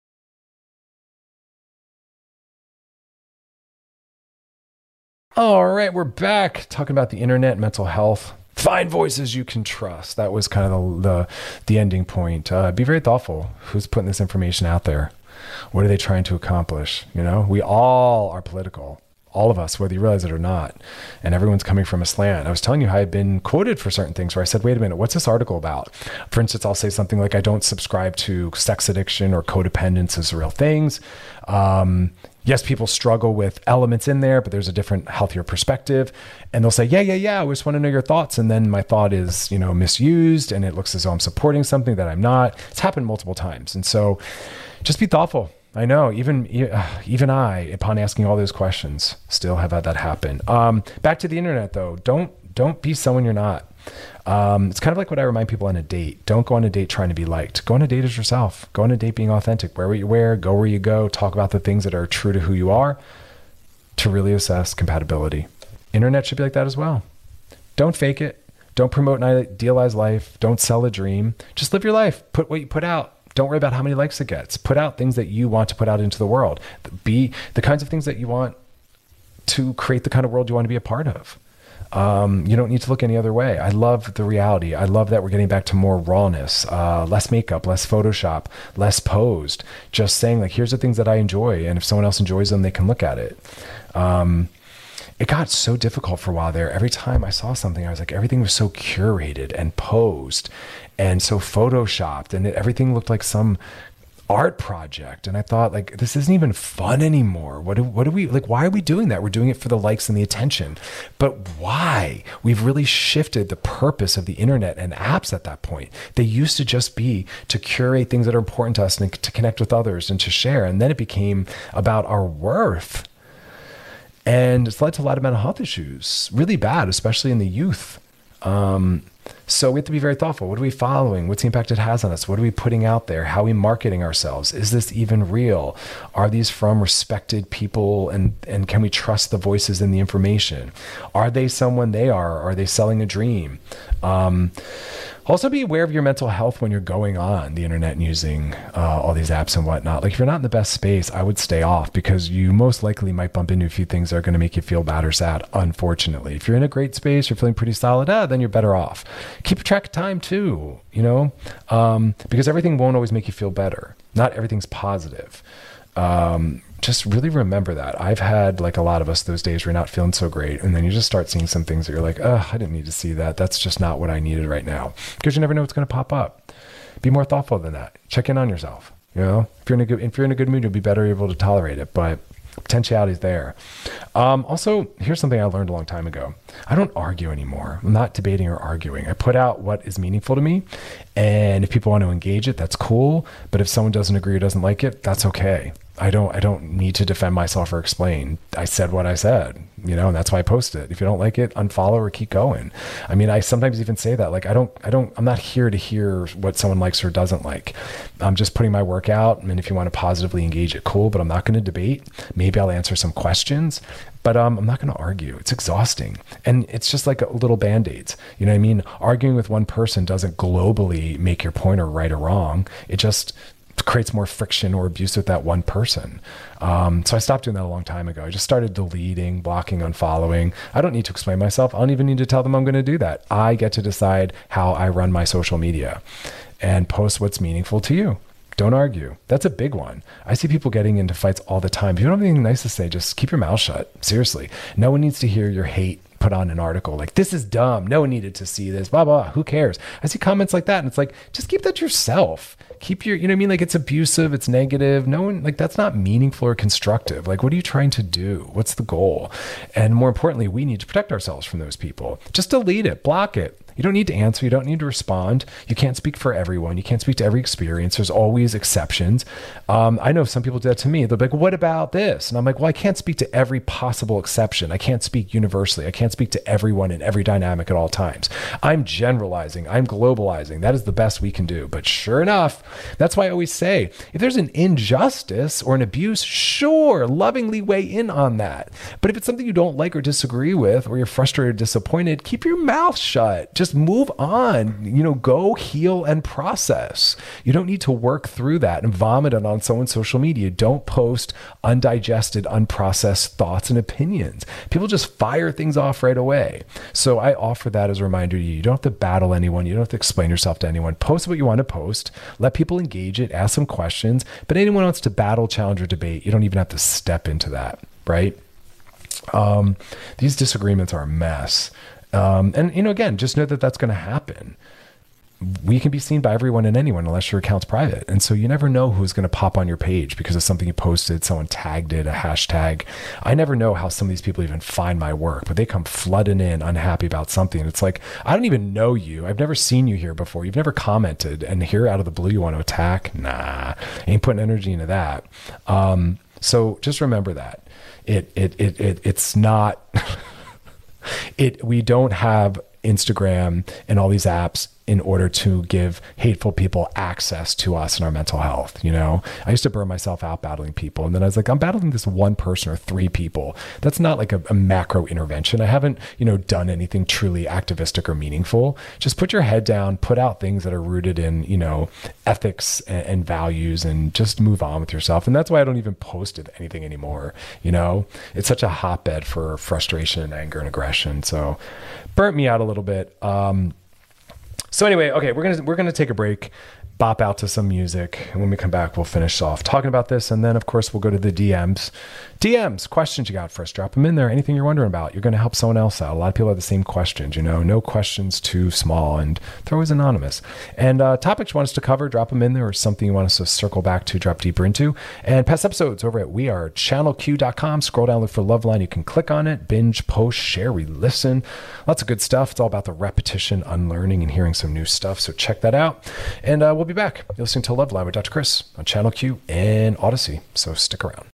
All right, we're back talking about the internet and mental health. Find voices you can trust. That was kind of the ending point. Be very thoughtful. Who's putting this information out there? What are they trying to accomplish? You know, we all are political. All of us, whether you realize it or not. And everyone's coming from a slant. I was telling you how I've been quoted for certain things where I said, wait a minute, what's this article about? For instance, I'll say something like, I don't subscribe to sex addiction or codependence as real things. Yes, people struggle with elements in there, but there's a different, healthier perspective. And they'll say, yeah, I just want to know your thoughts. And then my thought is, misused, and it looks as though I'm supporting something that I'm not. It's happened multiple times. And so just be thoughtful. I know, even I, upon asking all those questions, still have had that happen. Back to the internet, though. Don't be someone you're not. It's kind of like what I remind people on a date. Don't go on a date trying to be liked. Go on a date as yourself. Go on a date being authentic. Wear what you wear. Go where you go. Talk about the things that are true to who you are to really assess compatibility. Internet should be like that as well. Don't fake it. Don't promote an idealized life. Don't sell a dream. Just live your life. Put what you put out. Don't worry about how many likes it gets. Put out things that you want to put out into the world. Be the kinds of things that you want to create the kind of world you want to be a part of. You don't need to look any other way. I love the reality. I love that we're getting back to more rawness, less makeup, less Photoshop, less posed. Just saying, like, here's the things that I enjoy, and if someone else enjoys them, they can look at it. It got so difficult for a while there. Every time I saw something, I was like, everything was so curated and posed and so Photoshopped, and everything looked like some art project. And I thought, like, this isn't even fun anymore. What do we like? Why are we doing that? We're doing it for the likes and the attention. But why? We've really shifted the purpose of the internet and apps at that point. They used to just be to curate things that are important to us and to connect with others and to share. And then it became about our worth. And it's led to a lot of mental health issues, really bad, especially in the youth. So we have to be very thoughtful. What are we following? What's the impact it has on us? What are we putting out there? How are we marketing ourselves? Is this even real? Are these from respected people? And can we trust the voices and the information? Are they someone they are? Are they selling a dream? Also be aware of your mental health when you're going on the internet and using all these apps and whatnot. Like, if you're not in the best space, I would stay off, because you most likely might bump into a few things that are going to make you feel bad or sad, unfortunately. If you're in a great space, you're feeling pretty solid, then you're better off. Keep track of time too, because everything won't always make you feel better. Not everything's positive. Just really remember that. I've had, like a lot of us, those days where you're not feeling so great, and then you just start seeing some things that you're like, I didn't need to see that. That's just not what I needed right now. Because you never know what's going to pop up. Be more thoughtful than that. Check in on yourself. If you're in a good mood, you'll be better able to tolerate it. But potentiality is there. Also, here's something I learned a long time ago. I don't argue anymore. I'm not debating or arguing. I put out what is meaningful to me, and if people want to engage it, that's cool. But if someone doesn't agree or doesn't like it, that's okay. I don't need to defend myself or explain. I said what I said, and that's why I post it. If you don't like it, unfollow or keep going. I mean, I sometimes even say that, like, I'm not here to hear what someone likes or doesn't like. I'm just putting my work out. And if you want to positively engage it, cool, but I'm not going to debate. Maybe I'll answer some questions, but I'm not going to argue. It's exhausting. And it's just like a little band-aids. You know what I mean? Arguing with one person doesn't globally make your point or right or wrong. It just creates more friction or abuse with that one person. So I stopped doing that a long time ago. I just started deleting, blocking, unfollowing. I don't need to explain myself. I don't even need to tell them I'm going to do that. I get to decide how I run my social media and post what's meaningful to you. Don't argue. That's a big one. I see people getting into fights all the time. If you don't have anything nice to say, just keep your mouth shut. Seriously. No one needs to hear your hate put on an article like, this is dumb, no one needed to see this, blah, blah, who cares? I see comments like that, and it's like, just keep that yourself. Keep your, like, it's abusive, it's negative. No one, like, that's not meaningful or constructive. Like, what are you trying to do? What's the goal? And more importantly, we need to protect ourselves from those people. Just delete it, block it. You don't need to answer. You don't need to respond. You can't speak for everyone. You can't speak to every experience. There's always exceptions. I know some people do that to me. They'll be like, what about this? And I'm like, well, I can't speak to every possible exception. I can't speak universally. I can't speak to everyone in every dynamic at all times. I'm generalizing. I'm globalizing. That is the best we can do. But sure enough, that's why I always say, if there's an injustice or an abuse, sure, lovingly weigh in on that. But if it's something you don't like or disagree with, or you're frustrated or disappointed, keep your mouth shut. Just move on. Go heal and process. You don't need to work through that and vomit it on someone's social media. Don't post undigested, unprocessed thoughts and opinions. People just fire things off right away. So I offer that as a reminder to you. You don't have to battle anyone. You don't have to explain yourself to anyone. Post what you want to post. Let people engage it. Ask some questions. But anyone wants to battle, challenge, or debate, you don't even have to step into that, right? These disagreements are a mess. And again, just know that that's going to happen. We can be seen by everyone and anyone unless your account's private. And so you never know who's going to pop on your page because of something you posted, someone tagged it, a hashtag. I never know how some of these people even find my work, but they come flooding in unhappy about something. It's like, I don't even know you. I've never seen you here before. You've never commented, and here out of the blue you want to attack? Nah, ain't putting energy into that. So just remember that it's not, we don't have Instagram and all these apps in order to give hateful people access to us and our mental health. I used to burn myself out battling people. And then I was like, I'm battling this one person or three people. That's not like a macro intervention. I haven't, done anything truly activistic or meaningful. Just put your head down, put out things that are rooted in, ethics and values, and just move on with yourself. And that's why I don't even post anything anymore. It's such a hotbed for frustration and anger and aggression. So burnt me out a little bit. So anyway, okay, we're gonna take a break, bop out to some music, and when we come back, we'll finish off talking about this, and then of course we'll go to the DMs. Questions you got for us, drop them in there. Anything you're wondering about, you're going to help someone else out. A lot of people have the same questions, no questions too small, and they're always anonymous. And topics you want us to cover, drop them in there, or something you want us to circle back to, drop deeper into. And past episodes over at wearechannelq.com. Scroll down, look for Loveline. You can click on it, binge, post, share, re-listen. Lots of good stuff. It's all about the repetition, unlearning, and hearing some new stuff. So check that out. And we'll be back. You're listening to Loveline with Dr. Chris on Channel Q and Odyssey. So stick around.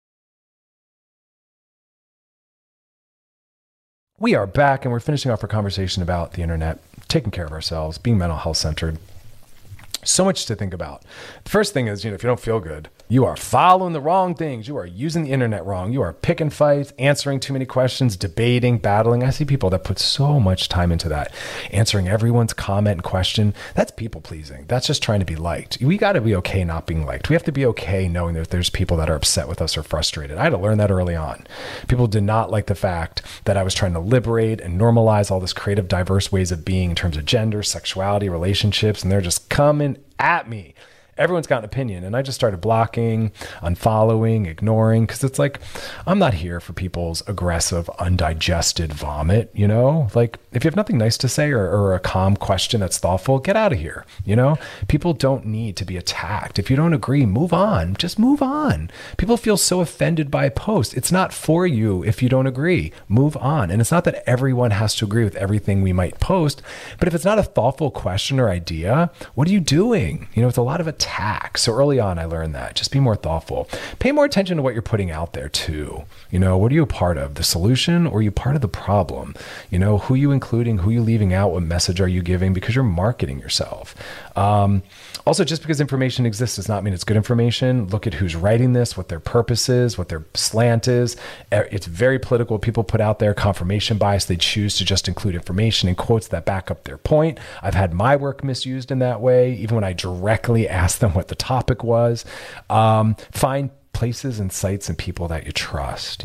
We are back, and we're finishing off our conversation about the internet, taking care of ourselves, being mental health centered. So much to think about. The first thing is, if you don't feel good, you are following the wrong things. You are using the internet wrong. You are picking fights, answering too many questions, debating, battling. I see people that put so much time into that. Answering everyone's comment and question. That's people pleasing. That's just trying to be liked. We got to be okay not being liked. We have to be okay knowing that there's people that are upset with us or frustrated. I had to learn that early on. People did not like the fact that I was trying to liberate and normalize all this creative, diverse ways of being in terms of gender, sexuality, relationships, and they're just coming at me. Everyone's got an opinion, and I just started blocking, unfollowing, ignoring, because it's like, I'm not here for people's aggressive, undigested vomit, Like, if you have nothing nice to say or a calm question that's thoughtful, get out of here, People don't need to be attacked. If you don't agree, move on. Just move on. People feel so offended by a post. It's not for you if you don't agree. Move on. And it's not that everyone has to agree with everything we might post, but if it's not a thoughtful question or idea, what are you doing? It's a lot of attack. So early on, I learned that. Just be more thoughtful. Pay more attention to what you're putting out there too. What are you a part of? The solution, or are you part of the problem? Who are you including? Who are you leaving out? What message are you giving? Because you're marketing yourself. Also, just because information exists does not mean it's good information. Look at who's writing this, what their purpose is, what their slant is. It's very political. People put out there confirmation bias. They choose to just include information and quotes that back up their point. I've had my work misused in that way, even when I directly asked them what the topic was. Find places and sites and people that you trust,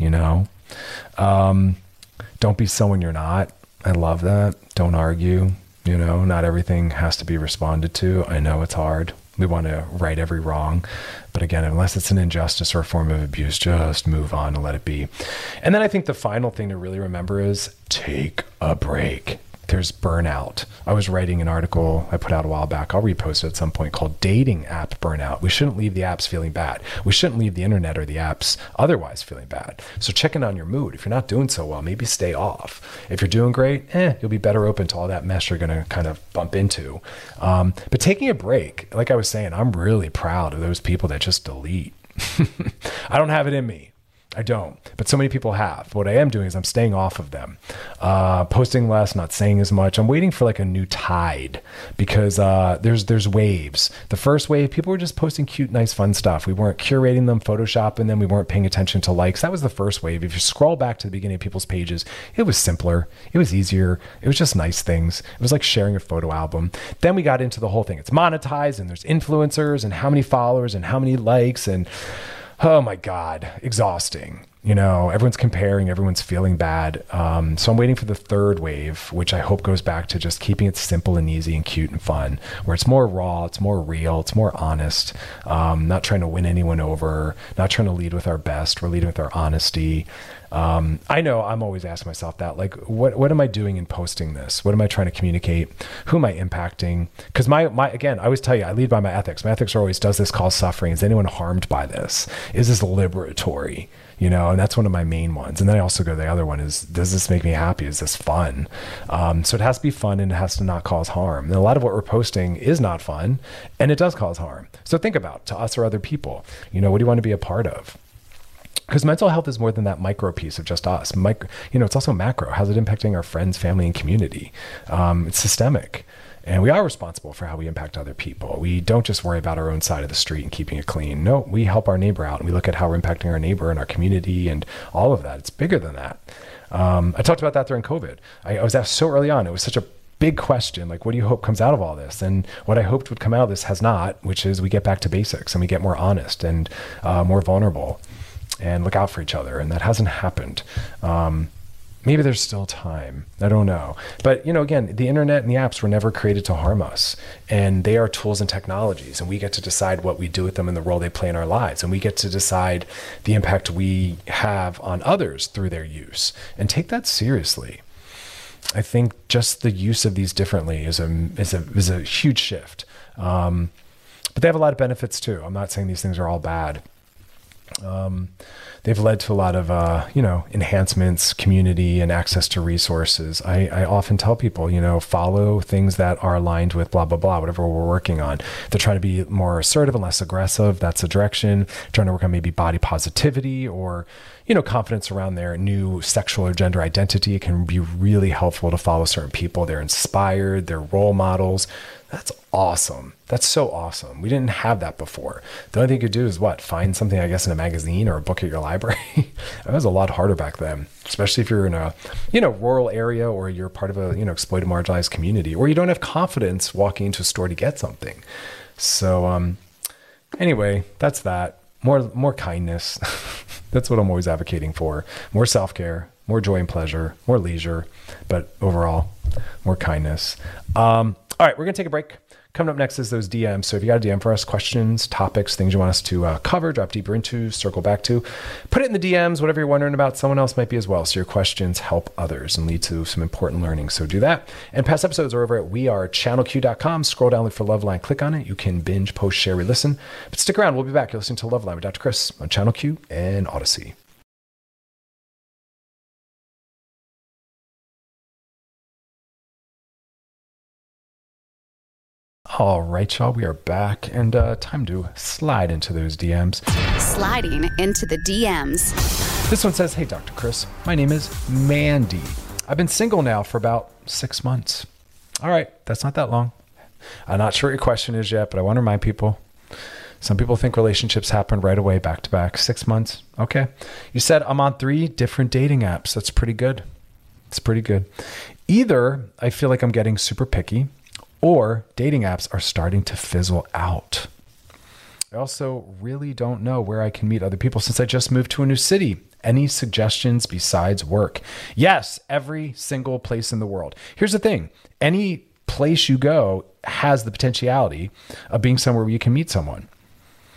Don't be someone you're not. I love that. Don't argue. Not everything has to be responded to. I know it's hard. We want to right every wrong. But again, unless it's an injustice or a form of abuse, just move on and let it be. And then I think the final thing to really remember is take a break. There's burnout. I was writing an article I put out a while back, I'll repost it at some point, called Dating App Burnout. We shouldn't leave the apps feeling bad. We shouldn't leave the internet or the apps otherwise feeling bad. So check in on your mood. If you're not doing so well, maybe stay off. If you're doing great, you'll be better open to all that mess you're going to kind of bump into. But taking a break, like I was saying, I'm really proud of those people that just delete. I don't have it in me. I don't, but so many people have. What I am doing is I'm staying off of them, posting less, not saying as much. I'm waiting for like a new tide because there's waves. The first wave, people were just posting cute, nice, fun stuff. We weren't curating them, photoshopping them. We weren't paying attention to likes. That was the first wave. If you scroll back to the beginning of people's pages, it was simpler. It was easier. It was just nice things. It was like sharing a photo album. Then we got into the whole thing. It's monetized and there's influencers and how many followers and how many likes and oh my God, exhausting. Everyone's comparing, everyone's feeling bad. So I'm waiting for the third wave, which I hope goes back to just keeping it simple and easy and cute and fun, where it's more raw, it's more real, it's more honest. Not trying to win anyone over, not trying to lead with our best. We're leading with our honesty. I know I'm always asking myself that, like, what am I doing in posting this? What am I trying to communicate? Who am I impacting? Because again, I always tell you, I lead by my ethics. My ethics are always, does this cause suffering? Is anyone harmed by this? Is this liberatory? And that's one of my main ones. And then I also go, the other one is, does this make me happy? Is this fun? So it has to be fun and it has to not cause harm. And a lot of what we're posting is not fun and it does cause harm. So think about, to us or other people, what do you want to be a part of? Because mental health is more than that micro piece of just us. It's also macro. How's it impacting our friends, family, and community? It's systemic. And we are responsible for how we impact other people. We don't just worry about our own side of the street and keeping it clean. No, we help our neighbor out and we look at how we're impacting our neighbor and our community and all of that. It's bigger than that. I talked about that during COVID. I was asked so early on, it was such a big question, like, what do you hope comes out of all this? And what I hoped would come out of this has not, which is we get back to basics and we get more honest and more vulnerable and look out for each other. And that hasn't happened. Maybe there's still time. I don't know. But, again, the internet and the apps were never created to harm us. And they are tools and technologies. And we get to decide what we do with them and the role they play in our lives. And we get to decide the impact we have on others through their use. And take that seriously. I think just the use of these differently is a huge shift. But they have a lot of benefits too. I'm not saying these things are all bad. They've led to a lot of, enhancements, community, and access to resources. I often tell people, follow things that are aligned with blah, blah, blah, whatever we're working on. They're trying to be more assertive and less aggressive. That's a direction. Trying to work on maybe body positivity or, confidence around their new sexual or gender identity. It can be really helpful to follow certain people. They're inspired. They're role models. That's awesome. That's so awesome. We didn't have that before. The only thing you could do is find something, I guess, in a magazine or a book at your library. That was a lot harder back then, especially if you're in a, rural area or you're part of a, exploited, marginalized community, or you don't have confidence walking into a store to get something. So, anyway, that's that. More kindness. That's what I'm always advocating for. More self-care, more joy and pleasure, more leisure, but overall, more kindness. All right, we're going to take a break. Coming up next is those DMs. So if you got a DM for us, questions, topics, things you want us to cover, drop deeper into, circle back to, put it in the DMs, whatever you're wondering about, someone else might be as well. So your questions help others and lead to some important learning. So do that. And past episodes are over at wearechannelq.com. Scroll down, look for Loveline, click on it. You can binge, post, share, re-listen. But stick around. We'll be back. You're listening to Loveline with Dr. Chris on Channel Q and Odyssey. All right, y'all, we are back and time to slide into those DMs. Sliding into the DMs. This one says, hey, Dr. Chris, my name is Mandy. I've been single now for about 6 months. All right, that's not that long. I'm not sure what your question is yet, but I want to remind people. Some people think relationships happen right away, back to back, 6 months. Okay. You said I'm on 3 different dating apps. That's pretty good. It's pretty good. Either I feel like I'm getting super picky, or dating apps are starting to fizzle out. I also really don't know where I can meet other people since I just moved to a new city. Any suggestions besides work? Yes, every single place in the world. Here's the thing. Any place you go has the potentiality of being somewhere where you can meet someone.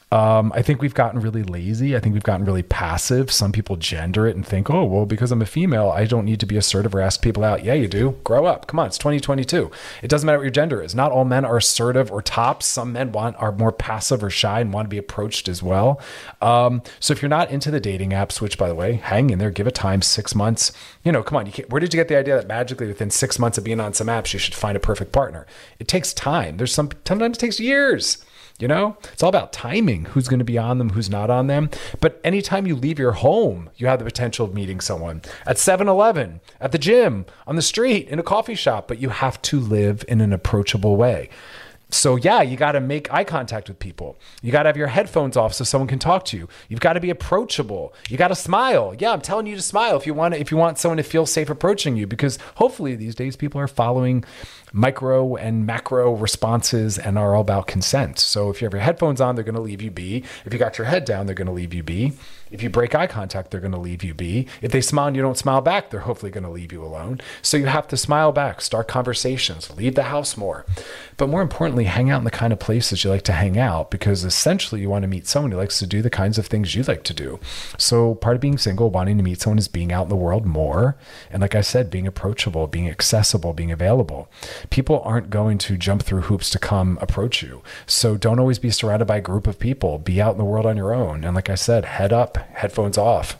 I think we've gotten really lazy. I think we've gotten really passive. Some people gender it and think, oh, well, because I'm a female, I don't need to be assertive or ask people out. Yeah, you do. Grow up. Come on, it's 2022. It doesn't matter what your gender is. Not all men are assertive or tops. Some men are more passive or shy and want to be approached as well. So if you're not into the dating apps, which, by the way, hang in there, give it time, 6 months. You know, come on. Where did you get the idea that magically within 6 months of being on some apps, you should find a perfect partner? It takes time. Sometimes it takes years. You know, it's all about timing, who's going to be on them, who's not on them. But anytime you leave your home, you have the potential of meeting someone at 7-Eleven, at the gym, on the street, in a coffee shop, but you have to live in an approachable way. So yeah, you got to make eye contact with people. You got to have your headphones off so someone can talk to you. You've got to be approachable. You got to smile. Yeah, I'm telling you to smile if you want someone to feel safe approaching you, because hopefully these days people are following micro and macro responses and are all about consent. So if you have your headphones on, they're going to leave you be. If you got your head down, they're going to leave you be. If you break eye contact, they're going to leave you be. If they smile and you don't smile back, they're hopefully going to leave you alone. So you have to smile back, start conversations, leave the house more. But more importantly, hang out in the kind of places you like to hang out, because essentially you want to meet someone who likes to do the kinds of things you like to do. So part of being single, wanting to meet someone, is being out in the world more. And like I said, being approachable, being accessible, being available. People aren't going to jump through hoops to come approach you. So don't always be surrounded by a group of people. Be out in the world on your own. And like I said, head up, headphones off.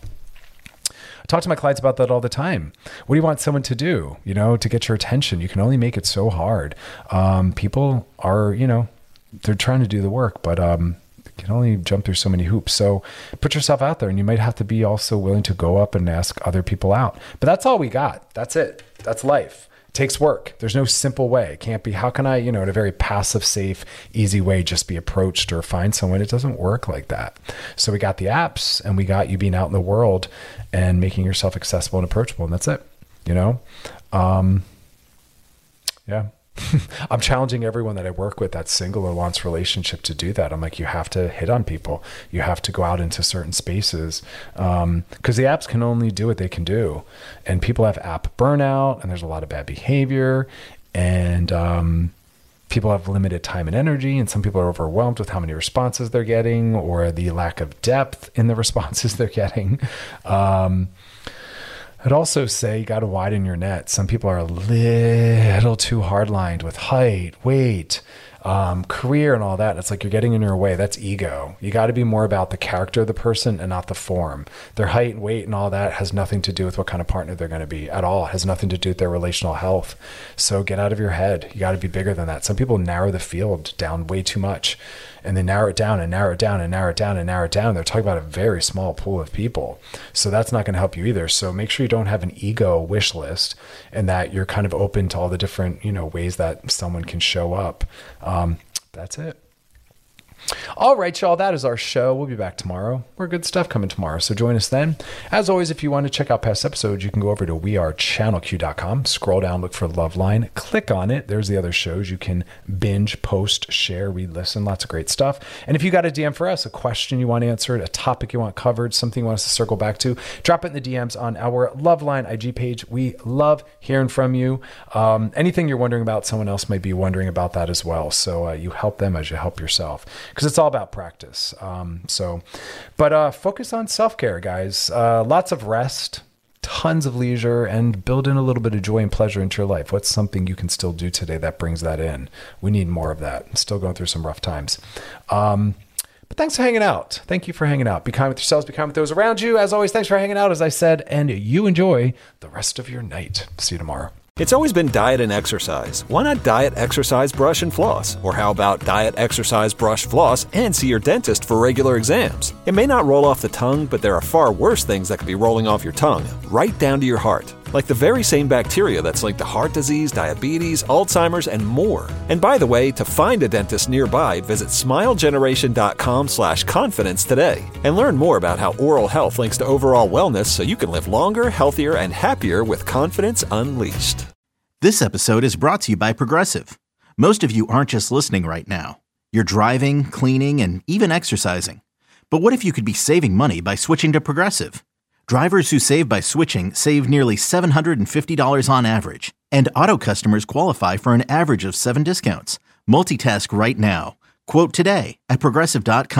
I talk to my clients about that all the time. What do you want someone to do, to get your attention? You can only make it so hard. People are, they're trying to do the work, but can only jump through so many hoops. So put yourself out there, and you might have to be also willing to go up and ask other people out. But that's all we got. That's it. That's life. Takes work. There's no simple way. It can't be, how can I, in a very passive, safe, easy way, just be approached or find someone? It doesn't work like that. So we got the apps, and we got you being out in the world and making yourself accessible and approachable. And that's it, yeah. I'm challenging everyone that I work with that's single or wants a relationship to do that. I'm like, you have to hit on people. You have to go out into certain spaces, because the apps can only do what they can do. And people have app burnout, and there's a lot of bad behavior, and people have limited time and energy, and some people are overwhelmed with how many responses they're getting or the lack of depth in the responses they're getting. I'd also say you got to widen your net. Some people are a little too hard-lined with height, weight, career, and all that. It's like you're getting in your way. That's ego. You got to be more about the character of the person and not the form. Their height and weight and all that has nothing to do with what kind of partner they're going to be at all. It has nothing to do with their relational health. So get out of your head. You got to be bigger than that. Some people narrow the field down way too much, and they narrow it down and narrow it down and narrow it down and narrow it down. They're talking about a very small pool of people. So that's not going to help you either. So make sure you don't have an ego wish list, and that you're kind of open to all the different, ways that someone can show up. That's it. All right, y'all, that is our show. We'll be back tomorrow. More good stuff coming tomorrow, so join us then. As always, if you want to check out past episodes, you can go over to wearechannelq.com, scroll down, look for Loveline, click on it. There's the other shows you can binge, post, share, read, listen, lots of great stuff. And if you got a DM for us, a question you want answered, a topic you want covered, something you want us to circle back to, drop it in the DMs on our Loveline IG page. We love hearing from you. Anything you're wondering about, someone else might be wondering about that as well. So you help them as you help yourself, because it's all about practice. But focus on self-care, guys. Lots of rest, tons of leisure, and build in a little bit of joy and pleasure into your life. What's something you can still do today that brings that in? We need more of that. I'm still going through some rough times. But thanks for hanging out. Thank you for hanging out. Be kind with yourselves. Be kind with those around you. As always, thanks for hanging out, as I said, and you enjoy the rest of your night. See you tomorrow. It's always been diet and exercise. Why not diet, exercise, brush, and floss? Or how about diet, exercise, brush, floss, and see your dentist for regular exams? It may not roll off the tongue, but there are far worse things that could be rolling off your tongue, right down to your heart. Like the very same bacteria that's linked to heart disease, diabetes, Alzheimer's, and more. And by the way, to find a dentist nearby, visit smilegeneration.com/confidence today and learn more about how oral health links to overall wellness so you can live longer, healthier, and happier with confidence unleashed. This episode is brought to you by Progressive. Most of you aren't just listening right now. You're driving, cleaning, and even exercising. But what if you could be saving money by switching to Progressive? Drivers who save by switching save nearly $750 on average, and auto customers qualify for an average of 7 discounts. Multitask right now. Quote today at Progressive.com.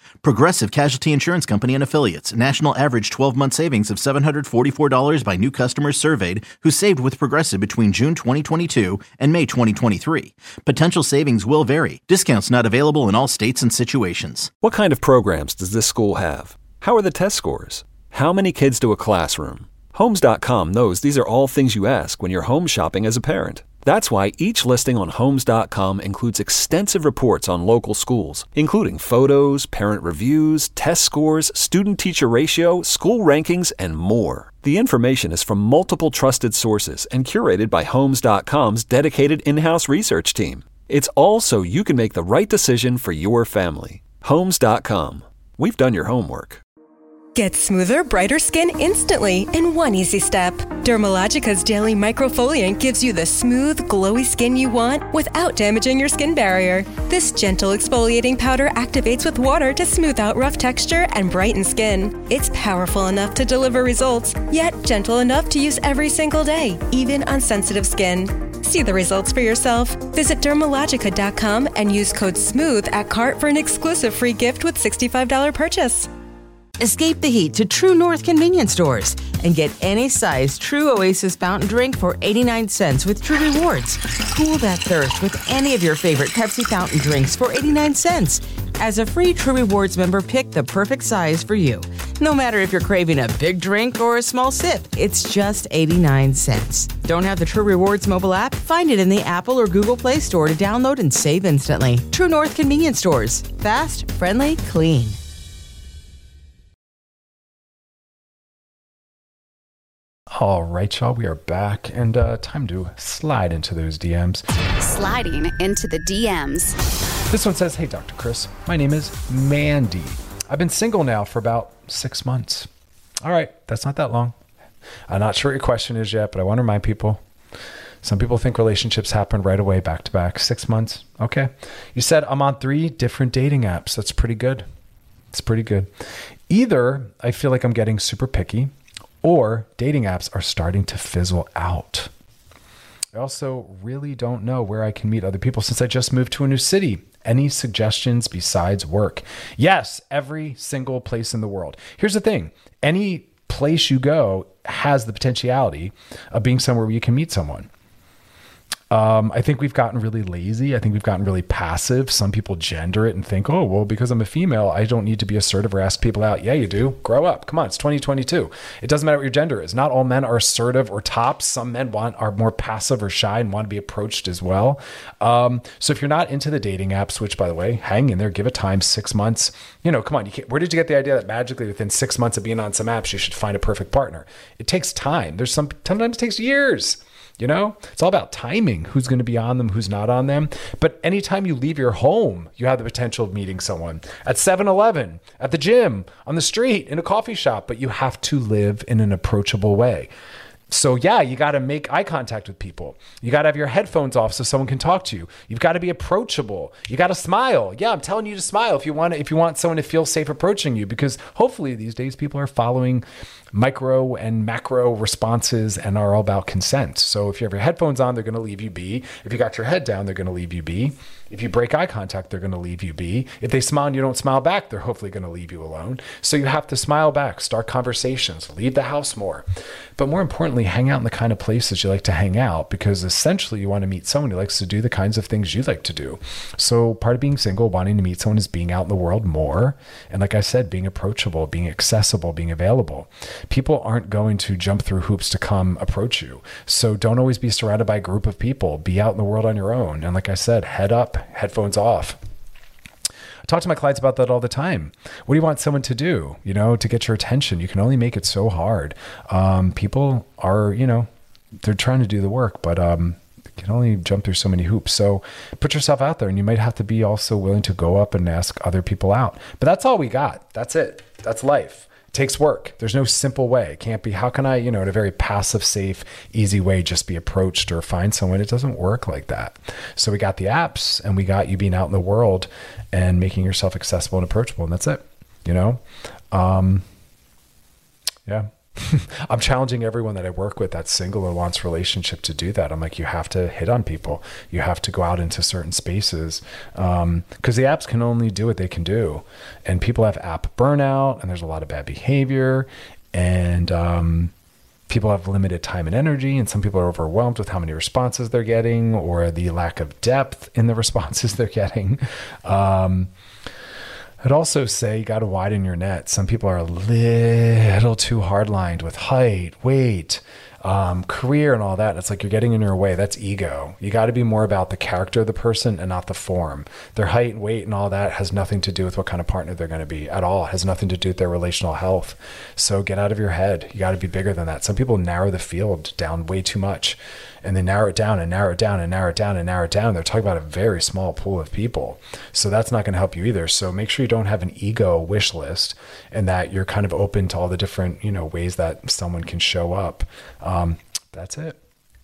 Progressive Casualty Insurance Company and Affiliates. National average 12-month savings of $744 by new customers surveyed who saved with Progressive between June 2022 and May 2023. Potential savings will vary. Discounts not available in all states and situations. What kind of programs does this school have? How are the test scores? How many kids do a classroom? Homes.com knows these are all things you ask when you're home shopping as a parent. That's why each listing on Homes.com includes extensive reports on local schools, including photos, parent reviews, test scores, student-teacher ratio, school rankings, and more. The information is from multiple trusted sources and curated by Homes.com's dedicated in-house research team. It's all so you can make the right decision for your family. Homes.com. We've done your homework. Get smoother, brighter skin instantly in one easy step. Dermalogica's daily microfoliant gives you the smooth, glowy skin you want without damaging your skin barrier. This gentle exfoliating powder activates with water to smooth out rough texture and brighten skin. It's powerful enough to deliver results, yet gentle enough to use every single day, even on sensitive skin. See the results for yourself. Visit Dermalogica.com and use code SMOOTH at cart for an exclusive free gift with $65 purchase. Escape the heat to True North convenience stores and get any size True Oasis fountain drink for 89 cents with True Rewards. Cool that thirst with any of your favorite Pepsi fountain drinks for 89 cents. As a free True Rewards member, pick the perfect size for you. No matter if you're craving a big drink or a small sip, it's just 89 cents. Don't have the True Rewards mobile app? Find it in the Apple or Google Play Store to download and save instantly. True North convenience stores. Fast, friendly, clean. All right, y'all, we are back, and time to slide into those DMs. Sliding into the DMs. This one says, "Hey, Dr. Chris, my name is Mandy. I've been single now for about 6 months." All right, that's not that long. I'm not sure what your question is yet, but I want to remind people. Some people think relationships happen right away, back to back. 6 months. Okay. You said I'm on 3 different dating apps. That's pretty good. It's pretty good. Either I feel like I'm getting super picky, or dating apps are starting to fizzle out. I also really don't know where I can meet other people since I just moved to a new city. Any suggestions besides work? Yes, every single place in the world. Here's the thing. Any place you go has the potentiality of being somewhere where you can meet someone. I think we've gotten really lazy. I think we've gotten really passive. Some people gender it and think, oh, well, because I'm a female, I don't need to be assertive or ask people out. Yeah, you do. Grow up. Come on. It's 2022. It doesn't matter what your gender is. Not all men are assertive or tops. Some men are more passive or shy and want to be approached as well. So if you're not into the dating apps, which by the way, hang in there, give it time, 6 months, come on. Where did you get the idea that magically within 6 months of being on some apps, you should find a perfect partner? It takes time. Sometimes it takes years. It's all about timing, who's going to be on them, who's not on them. But anytime you leave your home, you have the potential of meeting someone at 7-Eleven, at the gym, on the street, in a coffee shop, but you have to live in an approachable way. So yeah, you got to make eye contact with people. You got to have your headphones off so someone can talk to you. You've got to be approachable. You got to smile. Yeah, I'm telling you to smile if you want someone to feel safe approaching you, because hopefully these days people are following micro and macro responses and are all about consent. So if you have your headphones on, they're going to leave you be. If you got your head down, they're going to leave you be. If you break eye contact, they're going to leave you be. If they smile and you don't smile back, they're hopefully going to leave you alone. So you have to smile back, start conversations, leave the house more. But more importantly, hang out in the kind of places you like to hang out, because essentially you want to meet someone who likes to do the kinds of things you like to do. So part of being single, wanting to meet someone, is being out in the world more. And like I said, being approachable, being accessible, being available. People aren't going to jump through hoops to come approach you. So don't always be surrounded by a group of people. Be out in the world on your own. And like I said, head up, headphones off. I talk to my clients about that all the time. What do you want someone to do, to get your attention? You can only make it so hard. People are, they're trying to do the work, but can only jump through so many hoops. So put yourself out there, and you might have to be also willing to go up and ask other people out. But that's all we got. That's it. That's life. It takes work. There's no simple way. It can't be, how can I, in a very passive, safe, easy way, just be approached or find someone? It doesn't work like that. So we got the apps, and we got you being out in the world and making yourself accessible and approachable. And that's it, Yeah. I'm challenging everyone that I work with that's single or wants a relationship to do that. I'm like, you have to hit on people. You have to go out into certain spaces because the apps can only do what they can do. And people have app burnout, and there's a lot of bad behavior, and people have limited time and energy, and some people are overwhelmed with how many responses they're getting or the lack of depth in the responses they're getting. I'd also say you got to widen your net. Some people are a little too hard-lined with height, weight, career and all that. It's like you're getting in your way. That's ego. You got to be more about the character of the person and not the form. Their height and weight and all that has nothing to do with what kind of partner they're going to be at all. It has nothing to do with their relational health. So get out of your head. You got to be bigger than that. Some people narrow the field down way too much, and they narrow it down and narrow it down and narrow it down and narrow it down. They're talking about a very small pool of people. So that's not going to help you either. So make sure you don't have an ego wish list and that you're kind of open to all the different, ways that someone can show up. That's it.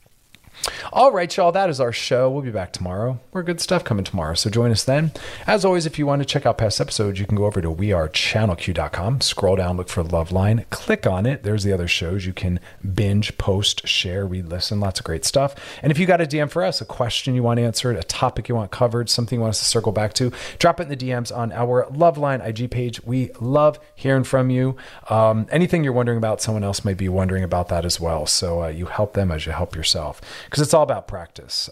All right, y'all, that is our show. We'll be back tomorrow. More good stuff coming tomorrow, so join us then. As always, if you want to check out past episodes, you can go over to wearechannelq.com, scroll down, look for Loveline, click on it. There's the other shows you can binge, post, share, re-listen, lots of great stuff. And if you got a DM for us, a question you want answered, a topic you want covered, something you want us to circle back to, drop it in the DMs on our Loveline IG page. We love hearing from you. Anything you're wondering about, someone else might be wondering about that as well. So you help them as you help yourself, because it's all about practice.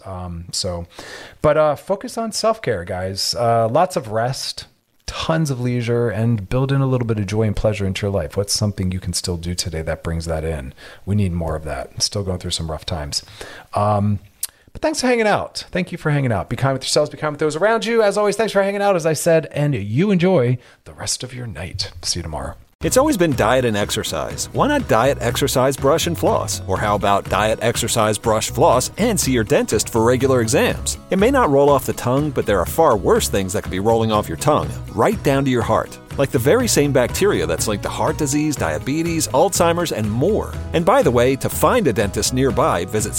But focus on self-care, guys. Lots of rest, tons of leisure, and build in a little bit of joy and pleasure into your life. What's something you can still do today that brings that in? We need more of that. Still going through some rough times. But thanks for hanging out. Thank you for hanging out. Be kind with yourselves. Be kind with those around you. As always, thanks for hanging out, as I said, and you enjoy the rest of your night. See you tomorrow. It's always been diet and exercise. Why not diet, exercise, brush, and floss? Or how about diet, exercise, brush, floss, and see your dentist for regular exams? It may not roll off the tongue, but there are far worse things that could be rolling off your tongue, right down to your heart. Like the very same bacteria that's linked to heart disease, diabetes, Alzheimer's, and more. And by the way, to find a dentist nearby, visit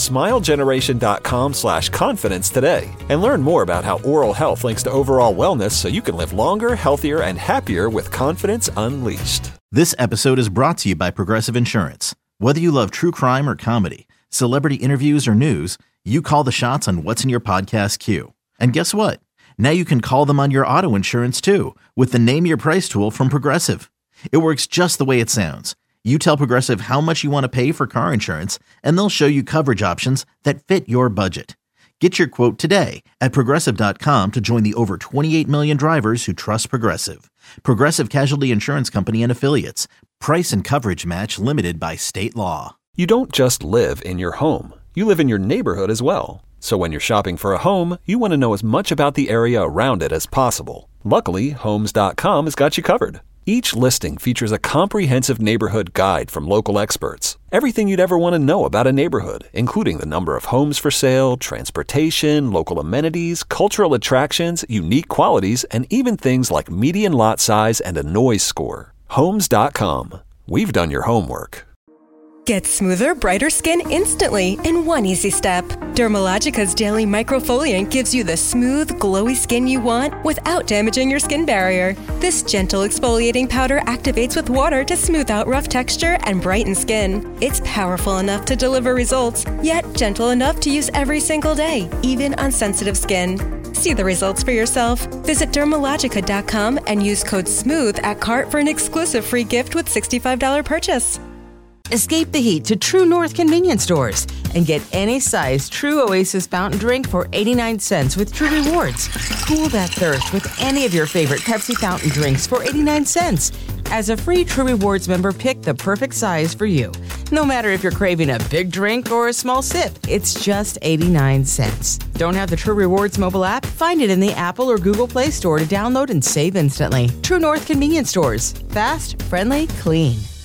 smilegeneration.com/confidence today and learn more about how oral health links to overall wellness so you can live longer, healthier, and happier with confidence unleashed. This episode is brought to you by Progressive Insurance. Whether you love true crime or comedy, celebrity interviews or news, you call the shots on what's in your podcast queue. And guess what? Now you can call them on your auto insurance too with the Name Your Price tool from Progressive. It works just the way it sounds. You tell Progressive how much you want to pay for car insurance, and they'll show you coverage options that fit your budget. Get your quote today at Progressive.com to join the over 28 million drivers who trust Progressive. Progressive Casualty Insurance Company and Affiliates. Price and coverage match limited by state law. You don't just live in your home. You live in your neighborhood as well. So when you're shopping for a home, you want to know as much about the area around it as possible. Luckily, Homes.com has got you covered. Each listing features a comprehensive neighborhood guide from local experts. Everything you'd ever want to know about a neighborhood, including the number of homes for sale, transportation, local amenities, cultural attractions, unique qualities, and even things like median lot size and a noise score. Homes.com. We've done your homework. Get smoother, brighter skin instantly in one easy step. Dermalogica's Daily Microfoliant gives you the smooth, glowy skin you want without damaging your skin barrier. This gentle exfoliating powder activates with water to smooth out rough texture and brighten skin. It's powerful enough to deliver results, yet gentle enough to use every single day, even on sensitive skin. See the results for yourself. Visit Dermalogica.com and use code SMOOTH at cart for an exclusive free gift with $65 purchase. Escape the heat to True North convenience stores and get any size True Oasis fountain drink for 89 cents with True Rewards. Cool that thirst with any of your favorite Pepsi fountain drinks for 89 cents. As a free True Rewards member, pick the perfect size for you. No matter if you're craving a big drink or a small sip, it's just 89 cents. Don't have the True Rewards mobile app? Find it in the Apple or Google Play Store to download and save instantly. True North convenience stores. Fast, friendly, clean.